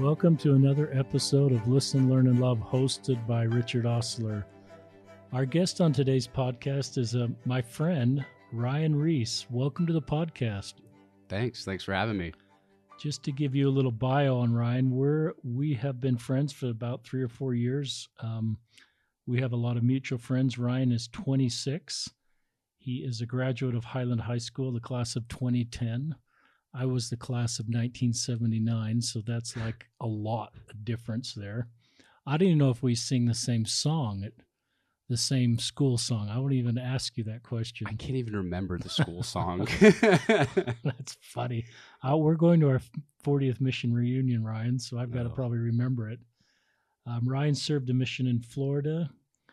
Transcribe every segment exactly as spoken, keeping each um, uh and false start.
Welcome to another episode of Listen, Learn, and Love, hosted by Richard Ostler. Our guest on today's podcast is uh, my friend, Ryan Reese. Welcome to the podcast. Thanks. Thanks for having me. Just to give you a little bio on Ryan, we're, we have been friends for about three or four years. Um, we have a lot of mutual friends. Ryan is twenty-six. He is a graduate of Highland High School, the class of twenty ten. I was the class of nineteen seventy-nine, so that's like a lot of difference there. I don't even know if we sing the same song, at the same school song. I won't even ask you that question. I can't even remember the school song. That's funny. Uh, we're going to our fortieth mission reunion, Ryan, so I've got to Oh. probably remember it. Um, Ryan served a mission in Florida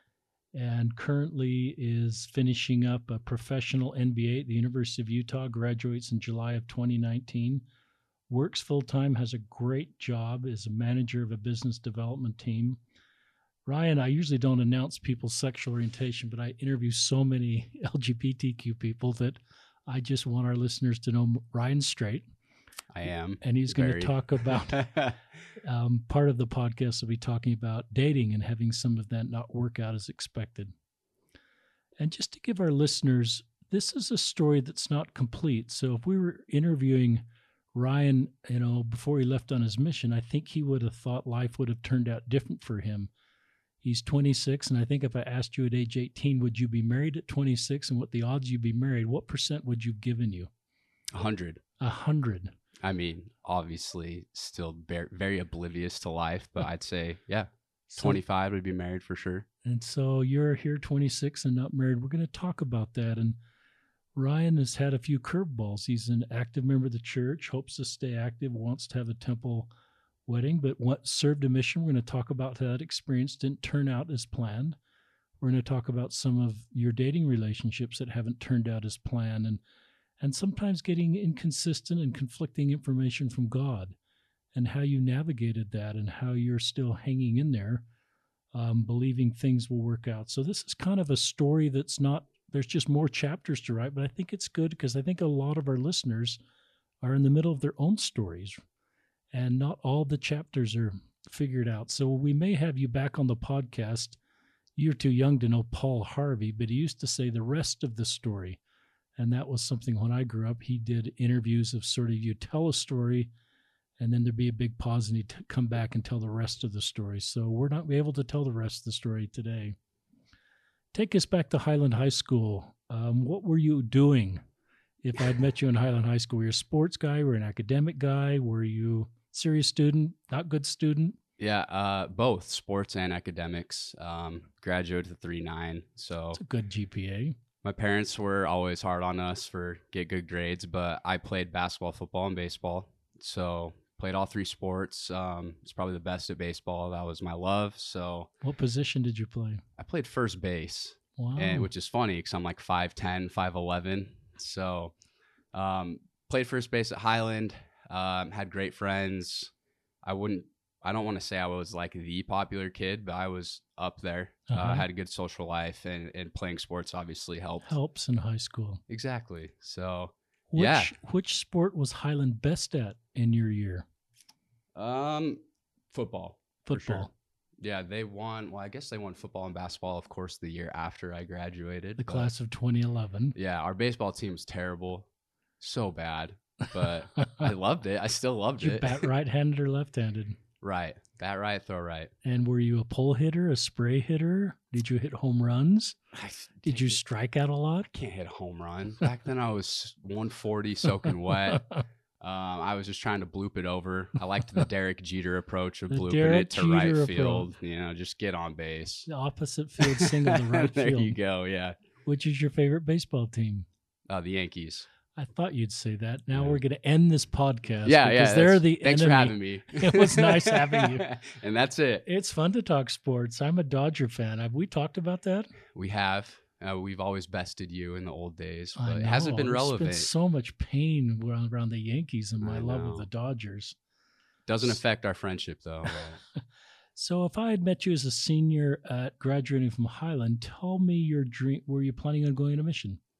and currently is finishing up a professional M B A at the University of Utah, graduates in July of twenty nineteen, works full-time, has a great job, is a manager of a business development team. Ryan, I usually don't announce people's sexual orientation, but I interview so many L G B T Q people that I just want our listeners to know Ryan's straight. I am. And he's going Very. to talk about, um, part of the podcast will be talking about dating and having some of that not work out as expected. And just to give our listeners, this is a story that's not complete. So if we were interviewing Ryan, you know, before he left on his mission, I think he would have thought life would have turned out different for him. He's twenty-six, and I think if I asked you at age eighteen, would you be married at twenty-six, and what the odds you'd be married, what percent would you have given you? one hundred. A hundred. I mean, obviously still very, very oblivious to life, but I'd say, yeah, So- twenty-five would be married for sure. And so you're here twenty-six and not married. We're going to talk about that. And Ryan has had a few curveballs. He's an active member of the church, hopes to stay active, wants to have a temple wedding, but what served a mission. We're going to talk about how that experience didn't turn out as planned. We're going to talk about some of your dating relationships that haven't turned out as planned, and and sometimes getting inconsistent and conflicting information from God, and how you navigated that and how you're still hanging in there, um, believing things will work out. So this is kind of a story that's not, there's just more chapters to write, but I think it's good because I think a lot of our listeners are in the middle of their own stories and not all the chapters are figured out. So we may have you back on the podcast. You're too young to know Paul Harvey, but he used to say the rest of the story. And that was something when I grew up, he did interviews of sort of you tell a story and then there'd be a big pause and he'd t- come back and tell the rest of the story. So we're not able to tell the rest of the story today. Take us back to Highland High School. Um, what were you doing if I'd met you in Highland High School? Were you a sports guy? Were you an academic guy? Were you a serious student, not good student? Yeah, uh, both sports and academics. Um, graduated at three point nine. So It's a good G P A. my parents were always hard on us for get good grades, but I played basketball, football, and baseball. So played all three sports. Um, was probably the best at baseball. That was my love. So What position did you play? I played first base. Wow. And which is funny because I'm like five ten, five eleven. So um, played first base at Highland, um, had great friends. I wouldn't, I don't want to say I was like the popular kid, but I was up there. I Uh-huh. uh, had a good social life, and, and playing sports obviously helped. Helps in high school. Exactly. So Which, Yeah. Which sport was Highland best at in your year? um, football. for sure. Football. Yeah, they won. Well, I guess they won football and basketball, of course, the year after I graduated. The but- class of twenty eleven. Yeah, our baseball team was terrible. So bad. But I loved it. I still loved Did you it. bat right-handed or left-handed? Right. Bat right, throw right. And were you a pull hitter, a spray hitter? Did you hit home runs? I Did you strike out a lot? can't hit a home run. Back then I was one forty soaking wet. Um, I was just trying to bloop it over. I liked the Derek Jeter approach of The blooping Derek it to Jeter right approach. field. You know, just get on base. The opposite field single to right there field. you go. Yeah. Which is your favorite baseball team? Uh, the Yankees. I thought you'd say that. Now Yeah. we're going to end this podcast. Yeah, because yeah. they're that's- the thanks enemy. for having me. It was nice having you. And that's it. It's fun to talk sports. I'm a Dodger fan. Have we talked about that? We have. Uh, we've always bested you in the old days, I but it hasn't know. been There's relevant. been so much pain around, around the Yankees and my I love know. of the Dodgers. Doesn't affect our friendship though. but- So if I had met you as a senior at graduating from Highland, tell me your dream. Were you planning on going on a mission?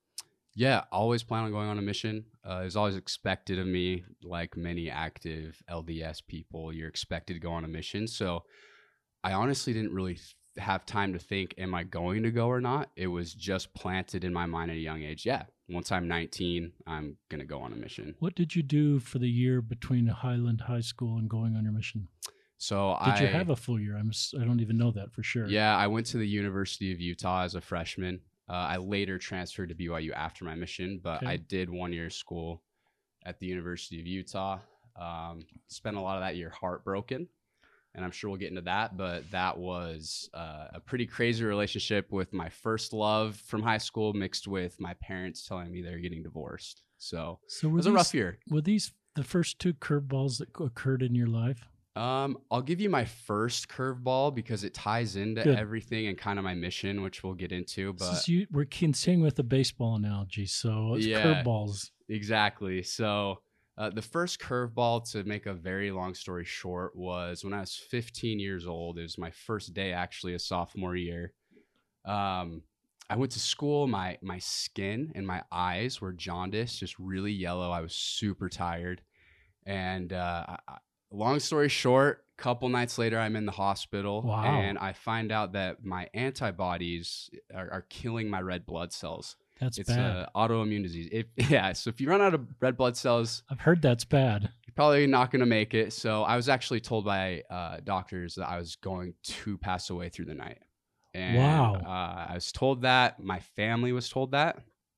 Yeah, always plan on going on a mission. Uh, it was always expected of me, like many active L D S people, you're expected to go on a mission. So I honestly didn't really th- have time to think, am I going to go or not? It was just planted in my mind at a young age. Yeah, once I'm nineteen, I'm going to go on a mission. What did you do for the year between Highland High School and going on your mission? So Did I, you have a full year? I'm s- I don't even know that for sure. yeah, I went to the University of Utah as a freshman. Uh, I later transferred to B Y U after my mission, but Okay. I did one year of school at the University of Utah. Um, spent a lot of that year heartbroken, and I'm sure we'll get into that. But that was uh, a pretty crazy relationship with my first love from high school, mixed with my parents telling me they're getting divorced. So So it were was these a rough year. were these the first two curveballs that occurred in your life? Um, I'll give you my first curveball because it ties into Good. everything and kind of my mission, which we'll get into. This But is you, we're continuing with the baseball analogy, so it's Yeah. curveballs. exactly. So uh, the first curveball, to make a very long story short, was when I was fifteen years old. It was my first day, actually, a sophomore year. Um, I went to school. My my skin and my eyes were jaundiced, just really yellow. I was super tired, and uh, I, I- long story short, a couple nights later, I'm in the hospital, Wow. and I find out that my antibodies are, are killing my red blood cells. That's It's bad. an autoimmune disease. If, yeah, so if you run out of red blood cells, I've heard that's bad. you're probably not going to make it. So I was actually told by uh, doctors that I was going to pass away through the night. And Wow. uh, I was told that. My family was told that.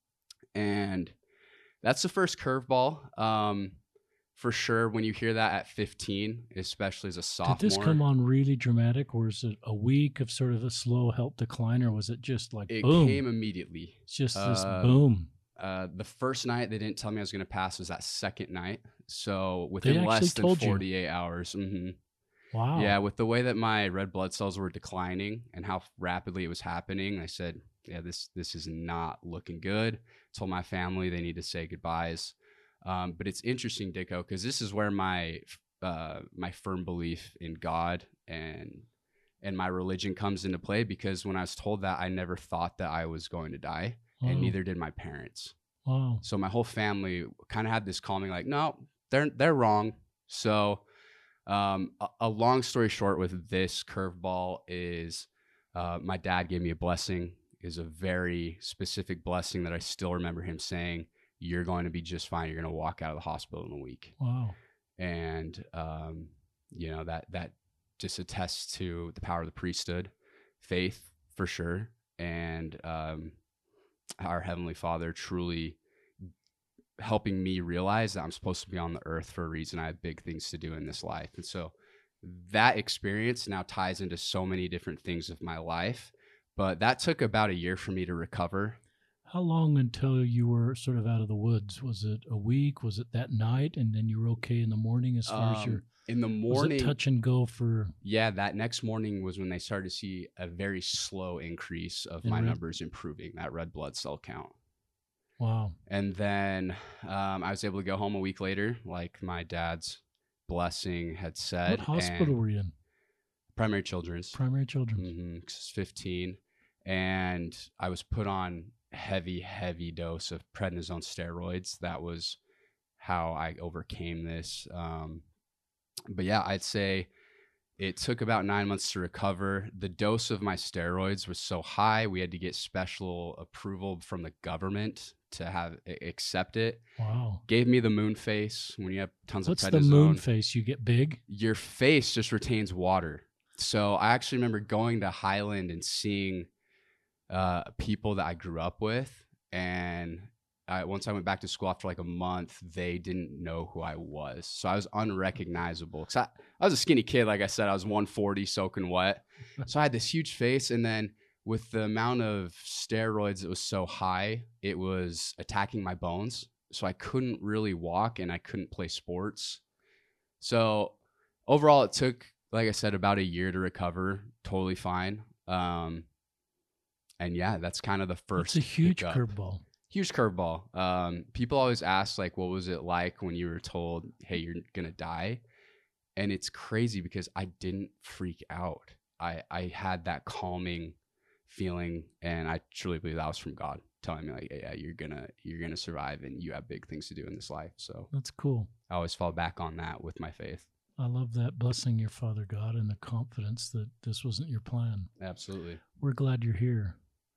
And that's the first curveball. Um, for sure, when you hear that at fifteen, especially as a sophomore. Did this come on really dramatic, or is it a week of sort of a slow health decline, or was it just like It boom? came immediately. It's just this um, boom. Uh, the first night they didn't tell me I was going to pass was that second night. So within actually less than told you? forty-eight hours. hmm Wow. Yeah, with the way that my red blood cells were declining and how rapidly it was happening, I said, "Yeah, this this is not looking good." Told my family they need to say goodbyes. Um, but it's interesting, Dicko, because this is where my uh, my firm belief in God and and my religion comes into play. Because when I was told that, I never thought that I was going to die, Wow. and neither did my parents. Wow. So my whole family kind of had this calming, like, no, they're they're wrong. So um, a, a long story short with this curveball is uh, my dad gave me a blessing. Is a very specific blessing that I still remember him saying, "You're going to be just fine. You're going to walk out of the hospital in a week." Wow. And um, you know that that just attests to the power of the priesthood, faith for sure, and um, our Heavenly Father truly helping me realize that I'm supposed to be on the earth for a reason. I have big things to do in this life. And so that experience now ties into so many different things of my life. But that took about a year for me to recover. How long until you were sort of out of the woods? Was it a week? Was it that night? And then you were okay in the morning as far as Um, your, in the was morning, it touch and go for, yeah, that next morning was when they started to see a very slow increase of In my red- numbers improving, that red blood cell count. wow. And then um, I was able to go home a week later, like my dad's blessing had said. What hospital and were you in? Primary Children's. Primary Children's. Mm-hmm, 'cause I was fifteen, and I was put on heavy, heavy dose of prednisone steroids. That was how I overcame this. Um, but yeah, I'd say it took about nine months to recover. The dose of my steroids was so high, we had to get special approval from the government to have accept it. Wow. Gave me the moon face. When you have tons What's of the prednisone, moon face? You get big? your face just retains water. So I actually remember going to Highland and seeing uh, people that I grew up with. And I, once I went back to school after like a month, they didn't know who I was. So I was unrecognizable. Cause I, I was a skinny kid. Like I said, I was one forty soaking wet. So I had this huge face. And then with the amount of steroids that was so high, it was attacking my bones. So I couldn't really walk and I couldn't play sports. So overall, it took, like I said, about a year to recover. Totally fine. Um, and yeah, that's kind of the first. It's a huge hiccup. curveball. Huge curveball. Um, people always ask, like, what was it like when you were told, hey, you're going to die? And it's crazy because I didn't freak out. I, I had that calming feeling, and I truly believe that was from God. telling me like, yeah, you're gonna you're gonna survive, and you have big things to do in this life. So That's cool. I always fall back on that with my faith. I love that, blessing your Father God and the confidence that this wasn't your plan. Absolutely. We're glad you're here.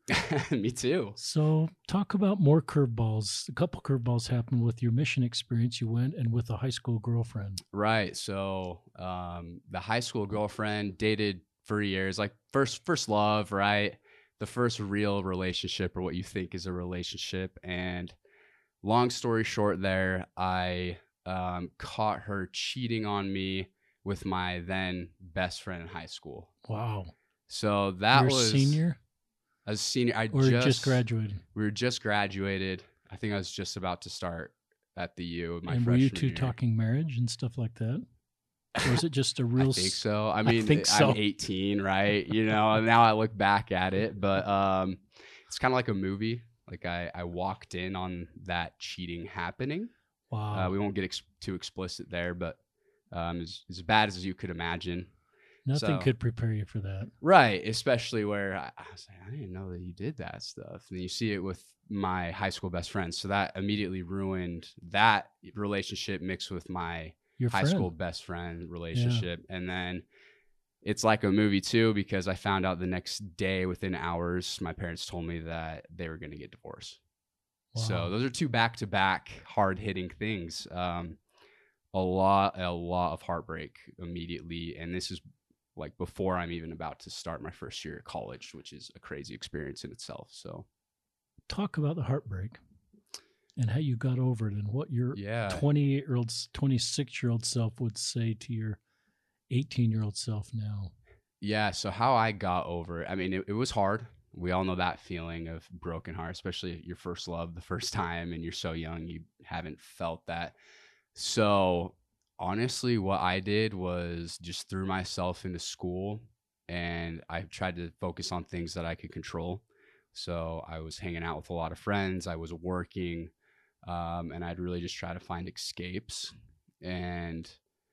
Me too. So talk about more curveballs. A couple curveballs happened with your mission experience. You went and with a high school girlfriend. Right. So um, the high school girlfriend, dated for years, like first first love, right? The first real relationship, or what you think is a relationship. And long story short there, I um, caught her cheating on me with my then best friend in high school. Wow. So that You're was a senior? I was a senior. I Or just, just graduated? We were just graduated. I think I was just about to start at the U. My and freshman were you two year. talking marriage and stuff like that? Or was it just a real... I think so. I mean, I think so. I'm eighteen, right? You know, now I look back at it, but um, it's kind of like a movie. Like I, I walked in on that cheating happening. Wow. Uh, we won't get ex- too explicit there, but um, as, as bad as you could imagine. Nothing So- could prepare you for that. Right. Especially where I, I was like, I didn't know that you did that stuff. And you see it with my high school best friends. So that immediately ruined that relationship mixed with my Your high friend. school best friend relationship. And then it's like a movie too, because I found out the next day within hours, my parents told me that they were going to get divorced. Wow. So those are two back to back hard hitting things. Um, a lot, a lot of heartbreak immediately. And this is like before I'm even about to start my first year at college, which is a crazy experience in itself. So Talk about the heartbreak and how you got over it and what your yeah, twenty-eight-year-old, twenty-six-year-old self would say to your eighteen-year-old self now. yeah. So how I got over it, I mean, it, it was hard. We all know that feeling of broken heart, especially your first love, the first time, and you're so young, you haven't felt that. So honestly, what I did was just threw myself into school, and I tried to focus on things that I could control. So I was hanging out with a lot of friends. I was working, um, and I'd really just try to find escapes. And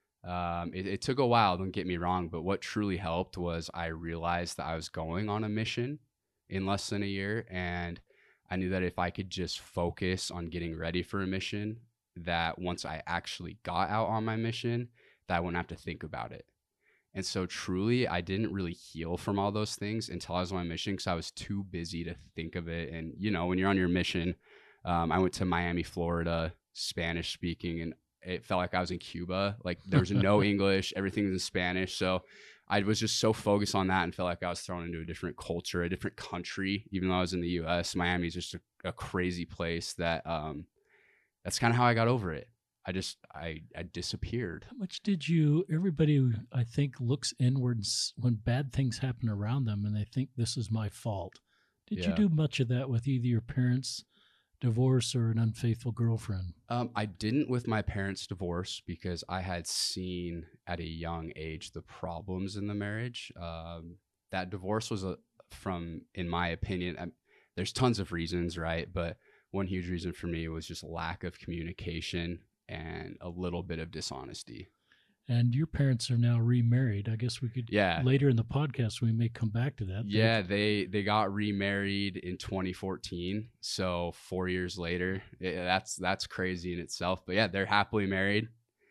um, it, it took a while, don't get me wrong, but what truly helped was I realized that I was going on a mission in less than a year. And I knew that if I could just focus on getting ready for a mission, that once I actually got out on my mission, that I wouldn't have to think about it. And so truly, I didn't really heal from all those things until I was on my mission, because I was too busy to think of it. And, you know, when you're on your mission, um, I went to Miami, Florida, Spanish speaking, and it felt like I was in Cuba. Like there was no English, everything was in Spanish. So I was just so focused on that and felt like I was thrown into a different culture, a different country, even though I was in the U S. Miami is just a, a crazy place that, um, that's kind of how I got over it. I just, I, I disappeared. How much did you, everybody, I think, looks inwards when bad things happen around them and they think this is my fault. Did you Yeah. do much of that with either your parents' divorce or an unfaithful girlfriend? Um, I didn't with my parents' divorce, because I had seen at a young age the problems in the marriage. Um, that divorce was a, from, in my opinion, um, there's tons of reasons, right? But one huge reason for me was just lack of communication and a little bit of dishonesty. And your parents are now remarried. I guess we could, Yeah. later in the podcast, we may come back to that. Yeah, they they got remarried in twenty fourteen. So four years later, it, that's that's crazy in itself. But yeah, they're happily married,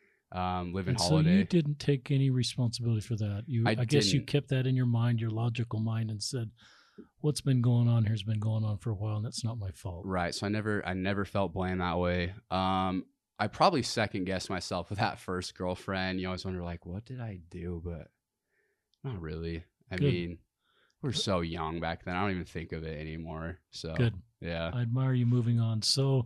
um, living And so holiday. you didn't take any responsibility for that. You, I, I guess you didn't. kept that in your mind, your logical mind, and said, what's been going on here has been going on for a while, and that's not my fault. Right. So I never I never felt blame that way. Um, I probably second guessed myself with that first girlfriend. You always wonder, like, what did I do? But not really. I Good. mean, we were so young back then. I don't even think of it anymore. So Good. yeah. I admire you moving on. So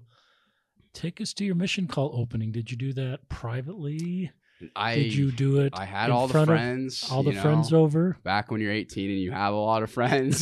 take us to your mission call opening. Did you do that privately? I Did you do it I had in all the front of friends. all the you friends know, over? back when you're eighteen and you have a lot of friends.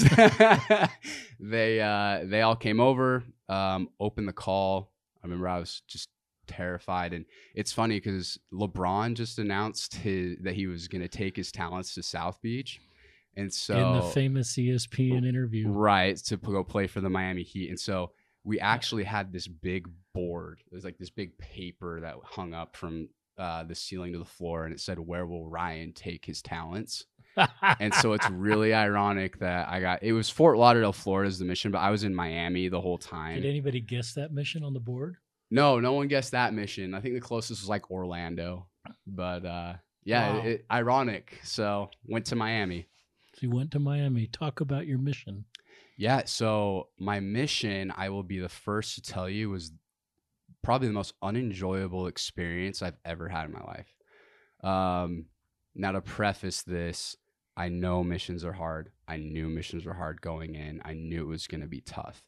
they uh, they all came over, um, opened the call. I remember I was just terrified, and it's funny because LeBron just announced his that he was going to take his talents to South Beach, and so In the famous E S P N interview. right to go play for the Miami Heat, and so we actually had this big board. There's like this big paper that hung up from uh, the ceiling to the floor, and it said, "Where will Ryan take his talents?" And so it's really ironic that I got, it was Fort Lauderdale, Florida is the mission, but I was in Miami the whole time. Did anybody guess that mission on the board? No, no one guessed that mission. I think the closest was like Orlando, but uh, yeah, Wow. it, it, ironic. So went to Miami. So you went to Miami. Talk about your mission. Yeah. So my mission, I will be the first to tell you, was probably the most unenjoyable experience I've ever had in my life. Um, now to preface this, I know missions are hard. I knew missions were hard going in. I knew it was going to be tough.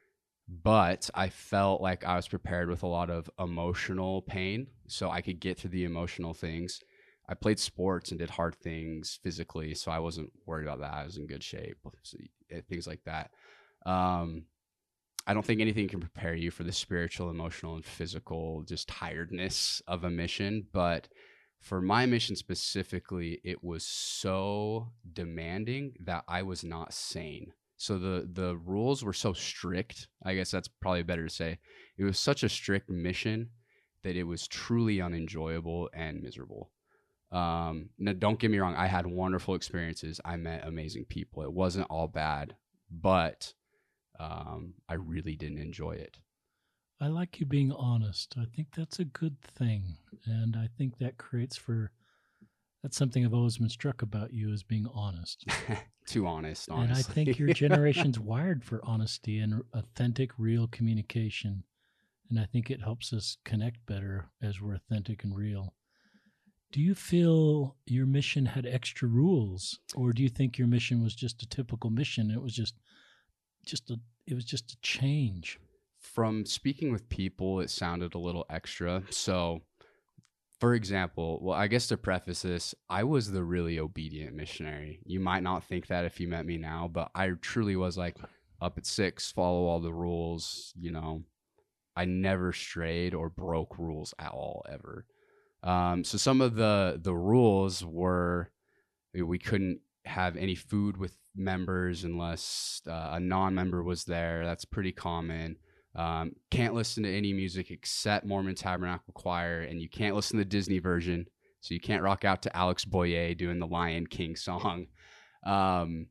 But I felt like I was prepared with a lot of emotional pain, so I could get through the emotional things. I played sports and did hard things physically, so I wasn't worried about that. I was in good shape, so, things like that. Um, I don't think anything can prepare you for the spiritual, emotional, and physical just tiredness of a mission. But for my mission specifically, it was so demanding that I was not sane. So the the rules were so strict. I guess that's probably better to say. It was such a strict mission that it was truly unenjoyable and miserable. Um, now, don't get me wrong. I had wonderful experiences. I met amazing people. It wasn't all bad, but um, I really didn't enjoy it. I like you being honest. I think that's a good thing. And I think that creates for, that's something I've always been struck about you, is being honest. Too honest, honestly. And I think your generation's wired for honesty and authentic, real communication. And I think it helps us connect better as we're authentic and real. Do you feel your mission had extra rules, or do you think your mission was just a typical mission? It was just, just a, it was just a change. From speaking with people, it sounded a little extra. So, for example, well, I guess to preface this, I was the really obedient missionary. You might not think that if you met me now, but I truly was like up at six, follow all the rules. You know, I never strayed or broke rules at all, ever. Um, so some of the the rules were, we couldn't have any food with members unless uh, a non-member was there. That's pretty common. Um, can't listen to any music except Mormon Tabernacle Choir, and you can't listen to the Disney version, so you can't rock out to Alex Boyer doing the Lion King song. Um,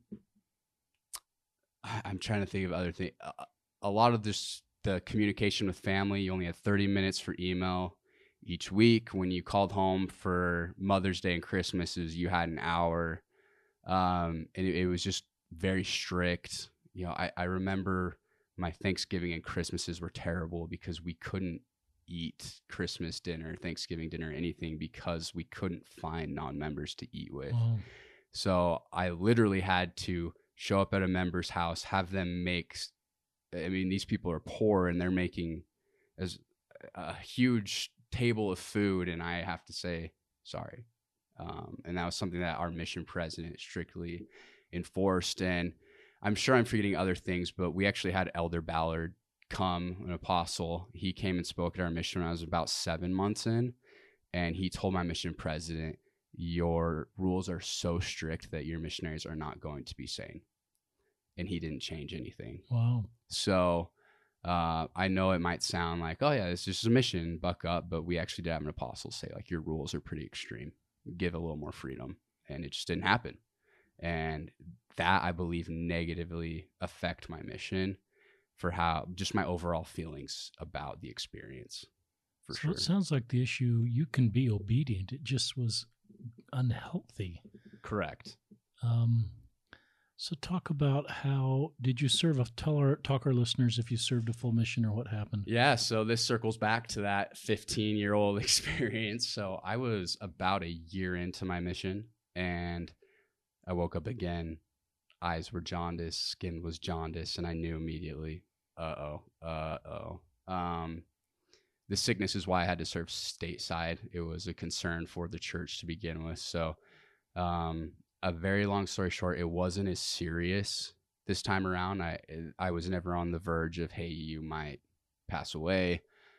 I'm trying to think of other things. A, a lot of this, the communication with family, you only had thirty minutes for email each week. When you called home for Mother's Day and Christmases, you had an hour, um, and it, it was just very strict. You know, I, I remember my Thanksgiving and Christmases were terrible because we couldn't eat Christmas dinner, Thanksgiving dinner, anything, because we couldn't find non-members to eat with. Wow. So I literally had to show up at a member's house, have them make, I mean, these people are poor and they're making as a huge table of food, and I have to say, sorry. Um, and that was something that our mission president strictly enforced. And I'm sure I'm forgetting other things, but we actually had Elder Ballard come, an apostle. He came and spoke at our mission when I was about seven months in, and he told my mission president, your rules are so strict that your missionaries are not going to be sane. And he didn't change anything. Wow. So uh, I know it might sound like, oh yeah, it's just a mission, buck up, but we actually did have an apostle say, like, your rules are pretty extreme. Give a little more freedom. And it just didn't happen. And that, I believe, negatively affect my mission for how, just my overall feelings about the experience, for so sure. It sounds like the issue, you can be obedient. It just was unhealthy. Correct. Um, so talk about how, did you serve, a, tell our, talk our listeners if you served a full mission or what happened. Yeah, so this circles back to that fifteen-year-old experience. So I was about a year into my mission, and I woke up again. Eyes were jaundiced, skin was jaundiced, and I knew immediately, uh-oh, uh-oh. Um, the sickness is why I had to serve stateside. It was a concern for the church to begin with. So um, a very long story short, it wasn't as serious this time around. I I was never on the verge of, hey, you might pass away.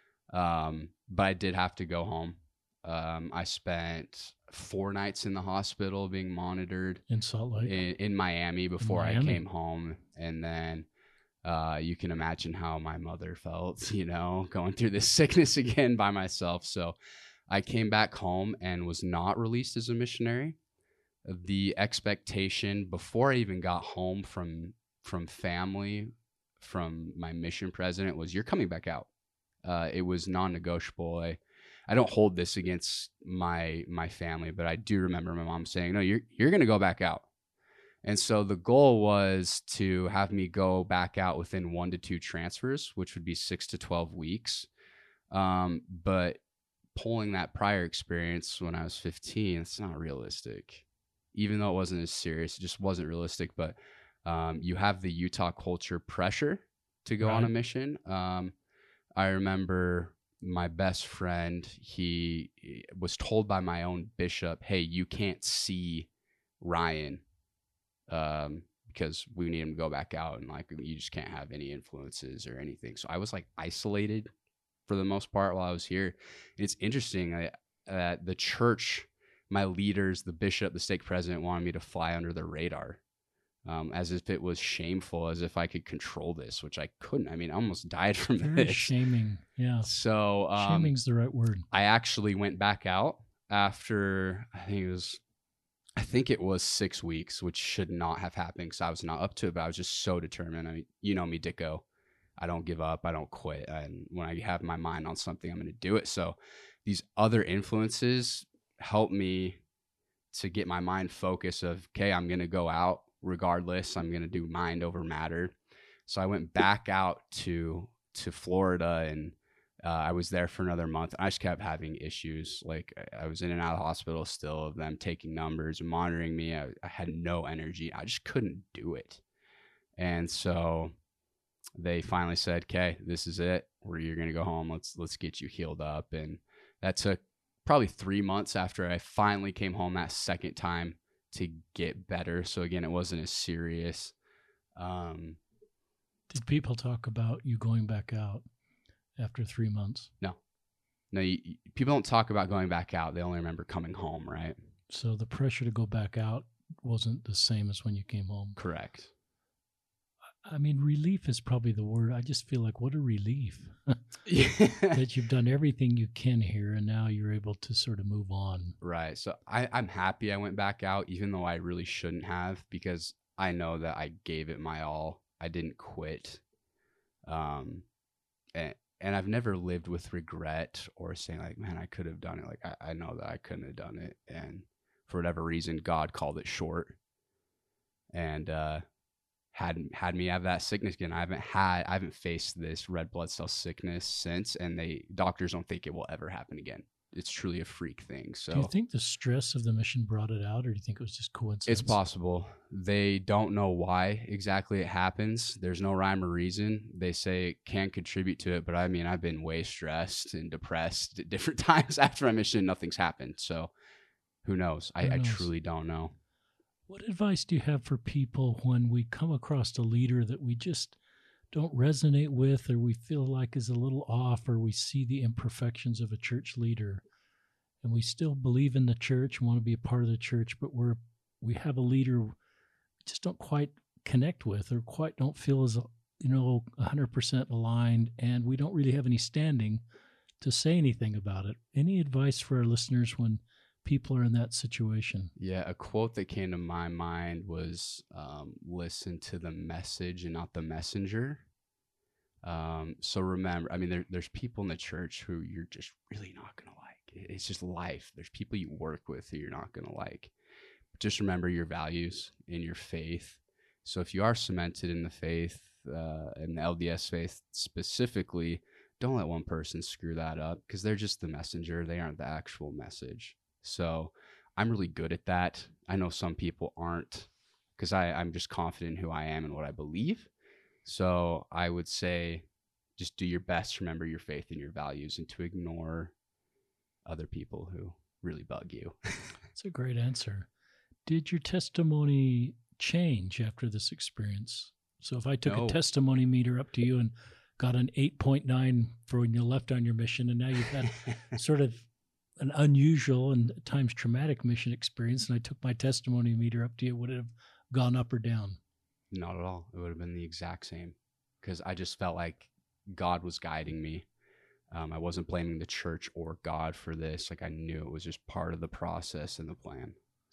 Um, but I did have to go home. Um, I spent four nights in the hospital being monitored in Salt Lake, in, in Miami before in Miami. I came home. And then uh, you can imagine how my mother felt, you know, going through this sickness again by myself. So I came back home and was not released as a missionary. the expectation before I even got home from from family, from my mission president, was you're coming back out. Uh, it was non-negotiable. I, I don't hold this against my my family, but I do remember my mom saying, "No, you're you're going to go back out." And so the goal was to have me go back out within one to two transfers, which would be six to twelve weeks. Um, but pulling that prior experience when I was fifteen, it's not realistic. Even though it wasn't as serious, it just wasn't realistic. But um, you have the Utah culture pressure to go right. on a mission. Um, I remember my best friend, he was told by my own bishop, "Hey, you can't see Ryan um, because we need him to go back out, and like you just can't have any influences or anything." So I was like isolated for the most part while I was here. And it's interesting that uh, the church, my leaders, the bishop, the stake president wanted me to fly under the radar. Um, as if it was shameful, as if I could control this, which I couldn't. I mean, I almost died from Very this. Shaming, yeah. So um, shaming's the right word. I actually went back out after I think it was, I think it was six weeks, which should not have happened because I was not up to it. But I was just so determined. I mean, you know me, Dicko. I don't give up. I don't quit. And when I have my mind on something, I'm going to do it. So these other influences help me to get my mind focused. Of okay, I'm going to go out. Regardless, I'm going to do mind over matter. So I went back out to to Florida, and uh, I was there for another month. I just kept having issues. Like I was in and out of the hospital still, of them taking numbers and monitoring me. I, I had no energy. I just couldn't do it. And so they finally said, "Okay, this is it. Where you're going to go home. Let's let's get you healed up." And that took probably three months after I finally came home that second time to get better. So again, it wasn't as serious. Um, Did people talk about you going back out after three months? No, no. You, you, people don't talk about going back out. They only remember coming home, right? So the pressure to go back out wasn't the same as when you came home. Correct. I mean, relief is probably the word. I just feel like what a relief that you've done everything you can here, and now you're able to sort of move on. Right. So I, I'm happy I went back out, even though I really shouldn't have, because I know that I gave it my all. I didn't quit. Um, and, and I've never lived with regret or saying like, man, I could have done it. Like, I, I know that I couldn't have done it. And for whatever reason, God called it short. And, uh, had had me have that sickness again. I haven't had, I haven't faced this red blood cell sickness since, and they doctors don't think it will ever happen again. It's truly a freak thing. So do you think the stress of the mission brought it out, or do you think it was just coincidence? It's possible. They don't know why exactly it happens. There's no rhyme or reason. They say it can contribute to it, but I mean, I've been way stressed and depressed at different times after my mission. Nothing's happened. So who knows? Who I, knows? I truly don't know. What advice do you have for people when we come across a leader that we just don't resonate with, or we feel like is a little off, or we see the imperfections of a church leader, and we still believe in the church and want to be a part of the church, but we're we have a leader we just don't quite connect with, or quite don't feel as, you know, one hundred percent aligned, and we don't really have any standing to say anything about it. Any advice for our listeners when people are in that situation? Yeah, a quote that came to my mind was, um, listen to the message and not the messenger. Um, so remember, I mean, there, there's people in the church who you're just really not going to like. It's just life. There's people you work with who you're not going to like. But just remember your values and your faith. So if you are cemented in the faith, uh, in the L D S faith specifically, don't let one person screw that up, because they're just the messenger. They aren't the actual message. So I'm really good at that. I know some people aren't, because I'm just confident in who I am and what I believe. So I would say just do your best to remember your faith and your values, and to ignore other people who really bug you. That's a great answer. Did your testimony change after this experience? So if I took No. a testimony meter up to you and got an eight point nine for when you left on your mission, and now you've had sort of an unusual and at times traumatic mission experience, and I took my testimony meter up to you, would it have gone up or down? Not at all. It would have been the exact same, because I just felt like God was guiding me. Um, I wasn't blaming the church or God for this. Like, I knew it was just part of the process and the plan.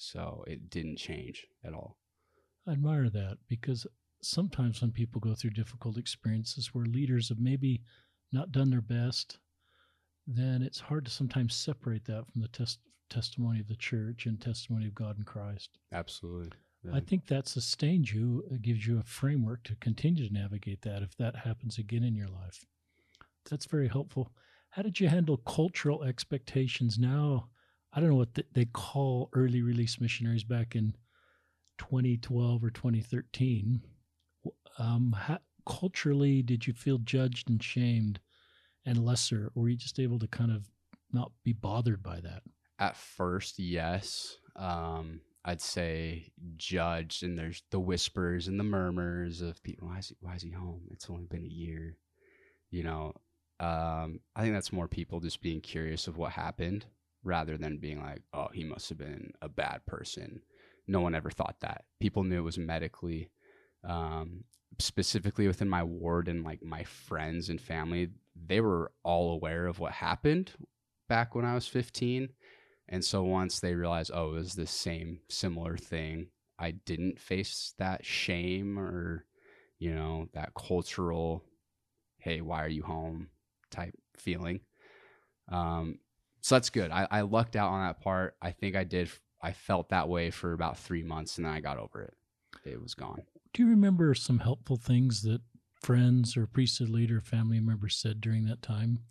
So it didn't change at all. I admire that, because sometimes when people go through difficult experiences where leaders have maybe not done their best, then it's hard to sometimes separate that from the tes- testimony of the church and testimony of God in Christ. Absolutely. Yeah. I think that sustains you. It gives you a framework to continue to navigate that if that happens again in your life. That's very helpful. How did you handle cultural expectations now? I don't know what th- they call early release missionaries back in twenty twelve or twenty thirteen. Um, how, culturally, did you feel judged and shamed and lesser, or were you just able to kind of not be bothered by that? At first, yes. Um, I'd say judged, and there's the whispers and the murmurs of people. Why is he, why is he home? It's only been a year. You know, um, I think that's more people just being curious of what happened rather than being like, oh, he must have been a bad person. No one ever thought that. People knew it was medically, um, specifically within my ward and like my friends and family. They were all aware of what happened back when I was fifteen. And so once they realized, oh, it was the same similar thing, I didn't face that shame or, you know, that cultural, hey, why are you home type feeling. Um, so that's good. I, I lucked out on that part. I think I did. I felt that way for about three months and then I got over it. It was gone. Do you remember some helpful things that friends or priesthood leader, family members said during that time?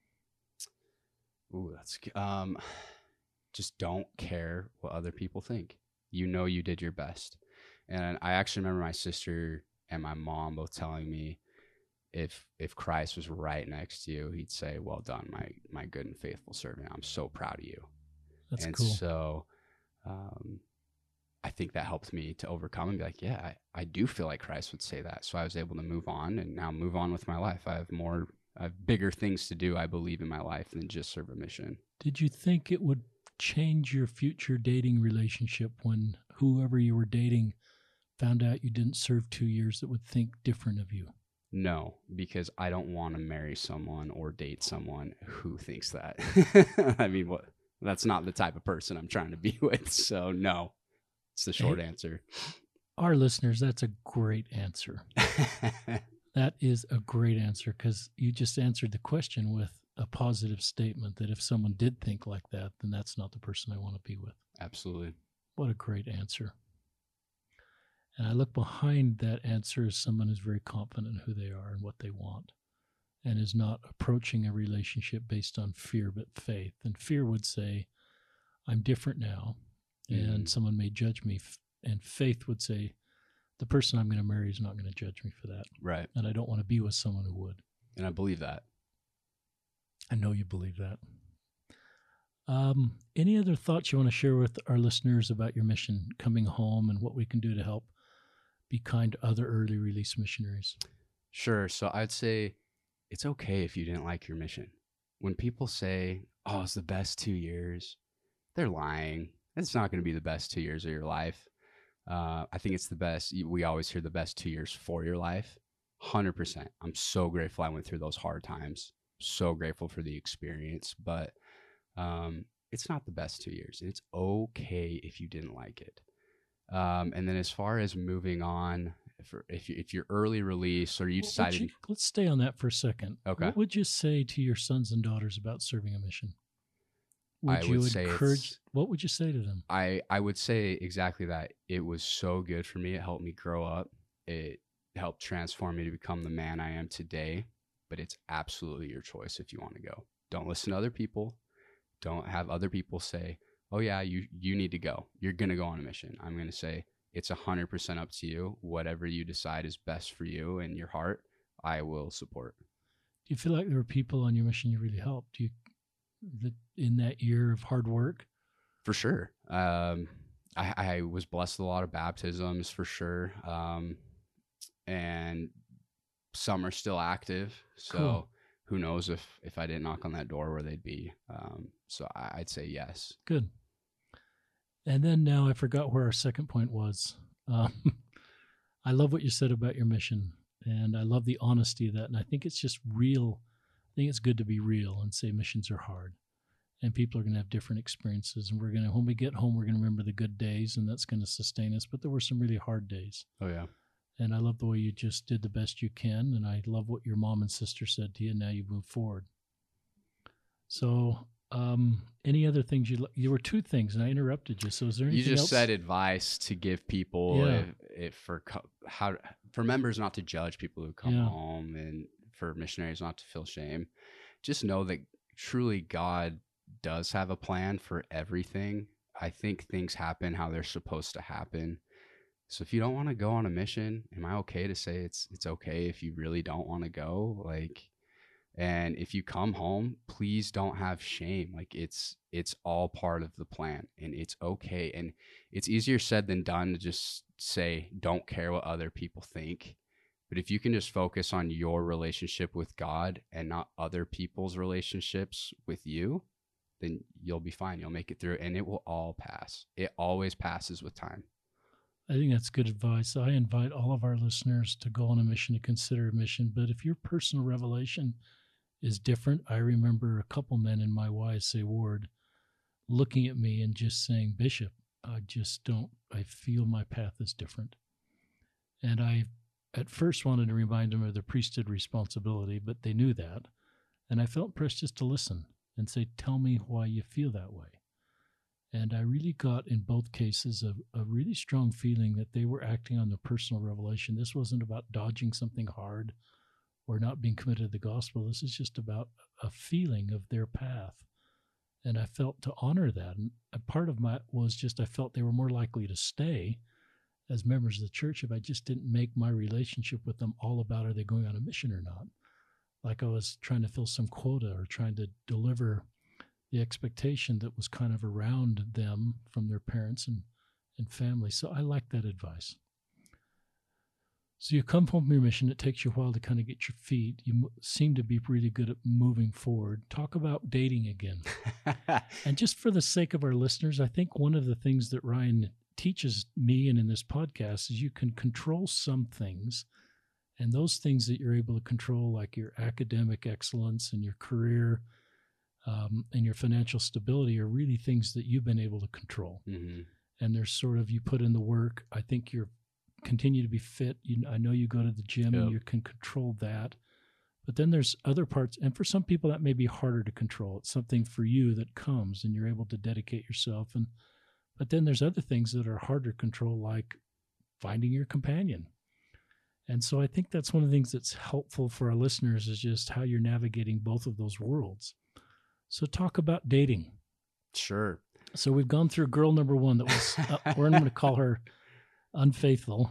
Ooh, that's um, just don't care what other people think. You know, you did your best. And I actually remember my sister and my mom both telling me, if if Christ was right next to you, he'd say, well done, my my good and faithful servant. I'm so proud of you. That's and cool. so um, I think that helped me to overcome and be like, yeah, I, I do feel like Christ would say that. So I was able to move on and now move on with my life. I have more, I have bigger things to do, I believe, in my life than just serve a mission. Did you think it would change your future dating relationship when whoever you were dating found out you didn't serve two years that would think different of you? No, because I don't want to marry someone or date someone who thinks that. I mean, what? That's not the type of person I'm trying to be with. So no, it's the short Hey, answer. Our listeners, that's a great answer. That is a great answer, because you just answered the question with a positive statement that if someone did think like that, then that's not the person I want to be with. Absolutely. What a great answer. And I look behind that answer as someone who's very confident in who they are and what they want, and is not approaching a relationship based on fear, but faith. And fear would say, I'm different now, and Mm. someone may judge me. And faith would say, the person I'm going to marry is not going to judge me for that. Right. And I don't want to be with someone who would. And I believe that. I know you believe that. Um, any other thoughts you want to share with our listeners about your mission, coming home, and what we can do to help be kind to other early release missionaries? Sure. So I'd say it's okay if you didn't like your mission. When people say, oh, it's the best two years, they're lying. It's not going to be the best two years of your life. Uh, I think it's the best. We always hear the best two years for your life. one hundred percent. I'm so grateful I went through those hard times. So grateful for the experience. But um, it's not the best two years. And it's okay if you didn't like it. Um, and then as far as moving on, if, if, you, if you're early release or you What would decided... you- let's stay on that for a second. Okay. What would you say to your sons and daughters about serving a mission? Would I you would say encourage? it's- What would you say to them? I, I would say exactly that. It was so good for me. It helped me grow up. It helped transform me to become the man I am today. But it's absolutely your choice if you want to go. Don't listen to other people. Don't have other people say, oh yeah, you, you need to go. You're going to go on a mission. I'm going to say it's one hundred percent up to you. Whatever you decide is best for you and your heart, I will support. Do you feel like there were people on your mission you really helped? Do you, that in that year of hard work? For sure. Um, I, I was blessed with a lot of baptisms for sure. Um, and some are still active. So Cool. who knows if, if I didn't knock on that door where they'd be. Um, so I, I'd say yes. Good. And then now I forgot where our second point was. Um, I love what you said about your mission, and I love the honesty of that. And I think it's just real. I think it's good to be real and say missions are hard. and people are going to have different experiences. And we're going to, when we get home, we're going to remember the good days, and that's going to sustain us. But there were some really hard days. Oh, yeah. And I love the way you just did the best you can. And I love what your mom and sister said to you. And now you move forward. So, um, any other things you, you were two things, and I interrupted you. So is there anything You just else? said advice to give people Yeah. if, if for co- how for members not to judge people who come Yeah. home, and for missionaries not to feel shame. Just know that truly God does have a plan for everything. I think things happen how they're supposed to happen. So if you don't want to go on a mission, am I okay to say it's it's okay if you really don't want to go? Like, and if you come home, please don't have shame. Like, it's it's all part of the plan, and it's okay. And it's easier said than done to just say, don't care what other people think. But if you can just focus on your relationship with God and not other people's relationships with you, then you'll be fine. You'll make it through, and it will all pass. It always passes with time. I think that's good advice. I invite all of our listeners to go on a mission, to consider a mission. But if your personal revelation is different, I remember a couple men in my Y S A ward looking at me and just saying, Bishop, I just don't, I feel my path is different. And I at first wanted to remind them of their priesthood responsibility, but they knew that. And I felt pressed just to listen and say, tell me why you feel that way. And I really got, in both cases, a, a really strong feeling that they were acting on their personal revelation. This wasn't about dodging something hard or not being committed to the gospel. This is just about a feeling of their path. And I felt to honor that. And a part of my was just I felt they were more likely to stay as members of the church if I just didn't make my relationship with them all about are they going on a mission or not. Like I was trying to fill some quota or trying to deliver the expectation that was kind of around them from their parents and, and family. So I like that advice. So you come home from your mission. It takes you a while to kind of get your feet. You m- seem to be really good at moving forward. Talk about dating again. And just for the sake of our listeners, I think one of the things that Ryan teaches me and in this podcast is you can control some things. And those things that you're able to control, like your academic excellence and your career um, and your financial stability, are really things that you've been able to control. Mm-hmm. And there's sort of, you put in the work. I think you're continue to be fit. You, I know you go to the gym Yep. and you can control that. But then there's other parts. And for some people, that may be harder to control. It's something for you that comes and you're able to dedicate yourself. And But then there's other things that are harder to control, like finding your companion. And so I think that's one of the things that's helpful for our listeners is just how you're navigating both of those worlds. So talk about dating. Sure. So we've gone through girl number one that was, uh, or I'm going to call her unfaithful.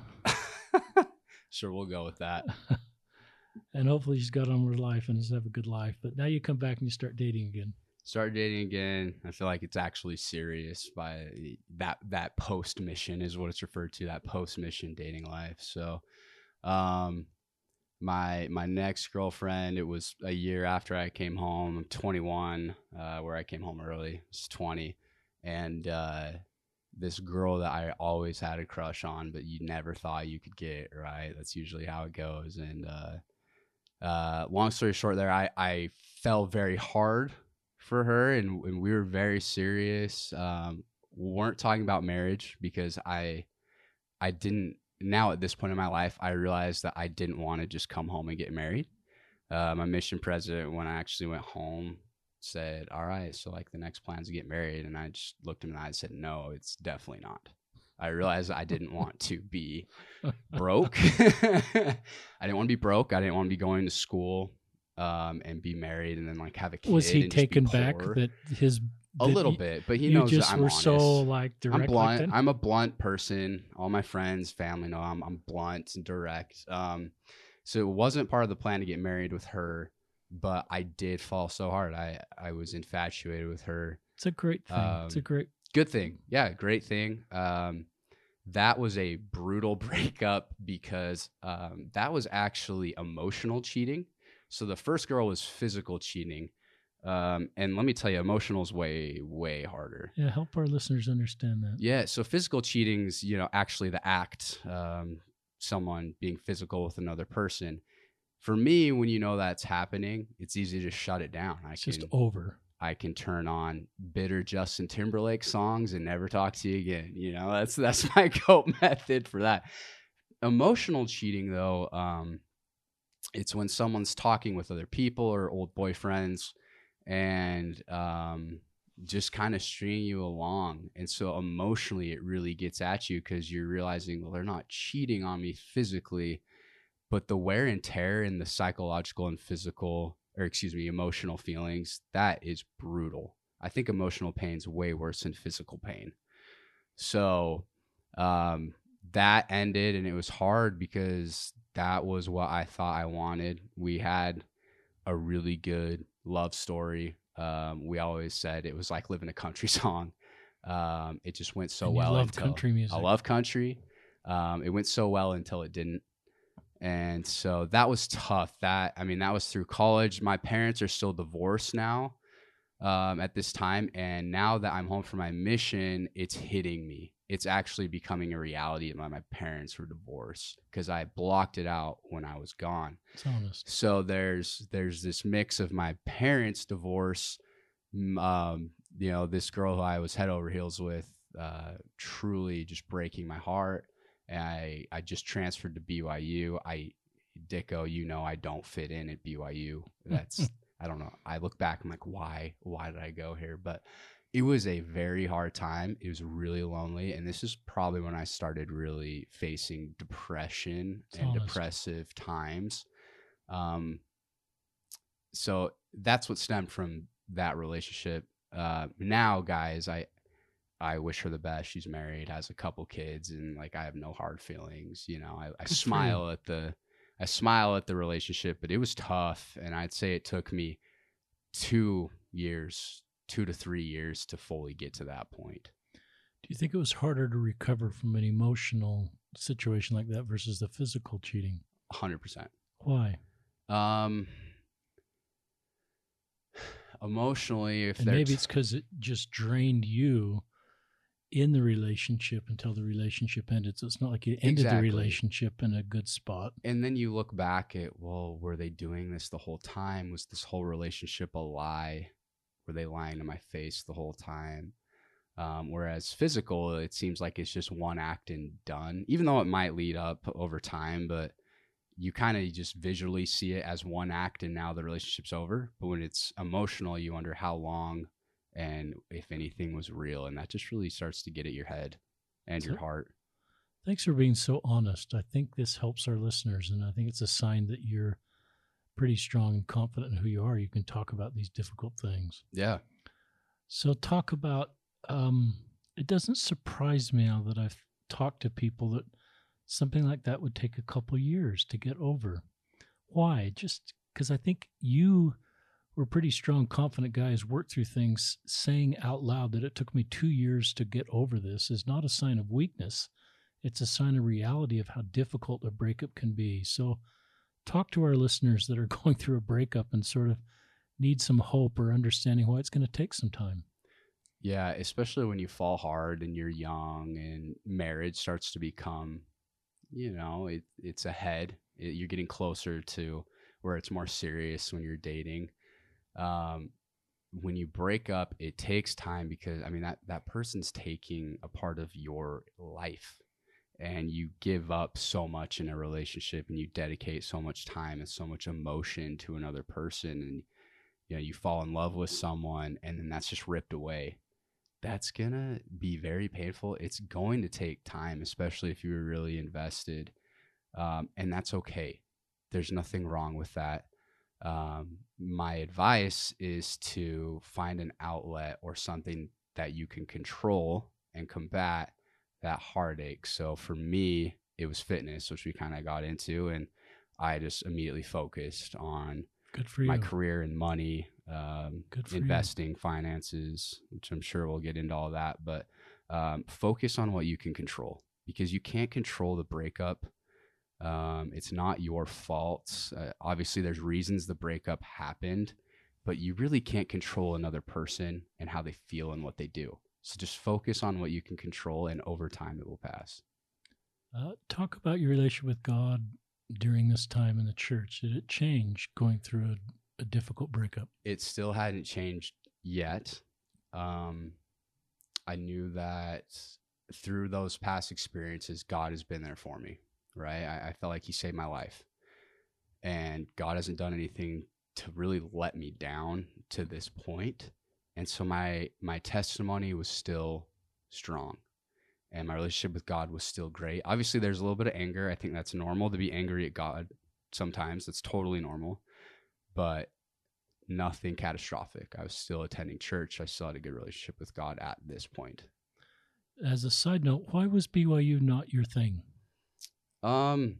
Sure, we'll go with that. And hopefully she's got on with her life and has have a good life. But now you come back and you start dating again. Start dating again. I feel like it's actually serious by that that post mission is what it's referred to, that post mission dating life. So um my my next girlfriend, it was a year after I came home. I'm twenty-one, uh where I came home early. It's twenty. And uh this girl that I always had a crush on, but you never thought you could get, right? That's usually how it goes. And uh uh long story short there, I I fell very hard for her, and, and we were very serious. Um, we weren't talking about marriage because I, I didn't. Now at this point in my life, I realized that I didn't want to just come home and get married. Uh, my mission president, when I actually went home, said, "All right, so like the next plan is to get married," and I just looked him in the eye and said, "No, it's definitely not." I realized I didn't want to be broke. I didn't want to be broke. I didn't want to be going to school. Um, and be married and then like have a kid. Was he and just be taken back poor. that his A that little you, bit, but he you knows just that I'm were honest. so like direct? I'm blunt. Like that? I'm a blunt person. All my friends, family know I'm I'm blunt and direct. Um, so it wasn't part of the plan to get married with her, but I did fall so hard. I I was infatuated with her. It's a great thing. Um, it's a great good thing. Yeah, great thing. Um, that was a brutal breakup because um, that was actually emotional cheating. So the first girl was physical cheating. Um, and let me tell you, emotional is way, way harder. Yeah, help our listeners understand that. Yeah. So physical cheating's, you know, actually the act, um, someone being physical with another person. For me, when you know that's happening, it's easy to shut it down. I It's can, just over. I can turn on bitter Justin Timberlake songs and never talk to you again. You know, that's that's my cope method for that. Emotional cheating, though, um, it's when someone's talking with other people or old boyfriends and um, just kind of stringing you along. And so emotionally, it really gets at you because you're realizing, well, they're not cheating on me physically, but the wear and tear and the psychological and physical, or excuse me, emotional feelings, that is brutal. I think emotional pain is way worse than physical pain. So um, that ended, and it was hard because that was what I thought I wanted. We had a really good love story. Um, we always said it was like living a country song. Um, it just went so And you well. love until, country music. I love country. Um, it went so well until it didn't. And so that was tough. That, I mean, that was through college. My parents are still divorced now um, at this time. And now that I'm home for my mission, it's hitting me. It's actually becoming a reality that my parents were divorced because I blocked it out when I was gone. It's honest. So there's there's this mix of my parents' divorce, um, you know, this girl who I was head over heels with, uh, truly just breaking my heart. And I, I just transferred to B Y U. I, Dicko, you know, I don't fit in at B Y U. That's, I don't know. I look back, I'm like, why? Why did I go here? But it was a very hard time. It was really lonely. And this is probably when I started really facing depression It's and honest. depressive times. Um, so that's what stemmed from that relationship. Uh, now, guys, I, I wish her the best. She's married, has a couple kids, and like I have no hard feelings. You know, I, I smile at the, I smile at the relationship, but it was tough, and I'd say it took me two years, two to three years to fully get to that point. Do you think it was harder to recover from an emotional situation like that versus the physical cheating? one hundred percent. Why? Um, emotionally, if and maybe it's because it just drained you in the relationship until the relationship ended. So it's not like you ended Exactly. the relationship in a good spot. And then you look back at, well, were they doing this the whole time? Was this whole relationship a lie? Were they lying to my face the whole time? Um, whereas physical, it seems like it's just one act and done, even though it might lead up over time, but you kind of just visually see it as one act and now the relationship's over. But when it's emotional, you wonder how long and if anything was real. And that just really starts to get at your head and So, your heart. Thanks for being so honest. I think this helps our listeners, and I think it's a sign that you're pretty strong and confident in who you are. You can talk about these difficult things. Yeah. So talk about, um, it doesn't surprise me now that I've talked to people that something like that would take a couple years to get over. Why? Just because I think you were pretty strong, confident guys, worked through things. Saying out loud that it took me two years to get over this is not a sign of weakness. It's a sign of reality of how difficult a breakup can be. So talk to our listeners that are going through a breakup and sort of need some hope or understanding why it's going to take some time. Yeah, especially when you fall hard and you're young and marriage starts to become, you know, it, it's ahead. It, you're getting closer to where it's more serious when you're dating. Um, when you break up, it takes time because, I mean, that, that person's taking a part of your life, and you give up so much in a relationship and you dedicate so much time and so much emotion to another person, and, you know, you fall in love with someone and then that's just ripped away. That's gonna be very painful. It's going to take time, especially if you were really invested. Um, and that's okay. There's nothing wrong with that. Um, my advice is to find an outlet or something that you can control and combat that heartache. So for me, it was fitness, which we kind of got into, and I just immediately focused on Good for my you. career and money, um, Good for investing, finances, which I'm sure we'll get into all that. But um, focus on what you can control, because you can't control the breakup. Um, it's not your fault. Uh, obviously, there's reasons the breakup happened, but you really can't control another person and how they feel and what they do. So just focus on what you can control, and over time it will pass. Uh, talk about your relationship with God during this time in the church. Did it change going through a, a difficult breakup? It still hadn't changed yet. Um, I knew that through those past experiences, God has been there for me, right? I, I felt like he saved my life, and God hasn't done anything to really let me down to this point. And so my, my testimony was still strong, and my relationship with God was still great. Obviously there's a little bit of anger. I think that's normal to be angry at God sometimes. That's totally normal, but nothing catastrophic. I was still attending church. I still had a good relationship with God at this point. As a side note, why was B Y U not your thing? Um,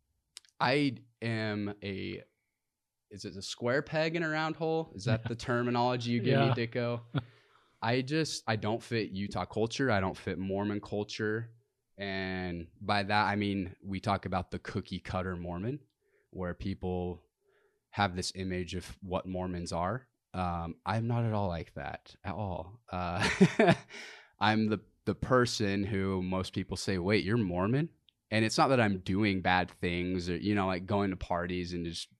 I am a, is it a square peg in a round hole? Is that Yeah. the terminology you give Yeah. me, Dicko? I just, I don't fit Utah culture. I don't fit Mormon culture. And by that, I mean, we talk about the cookie cutter Mormon, where people have this image of what Mormons are. Um, I'm not at all like that at all. Uh, I'm the, the person who most people say, wait, you're Mormon? And it's not that I'm doing bad things or, you know, like going to parties and just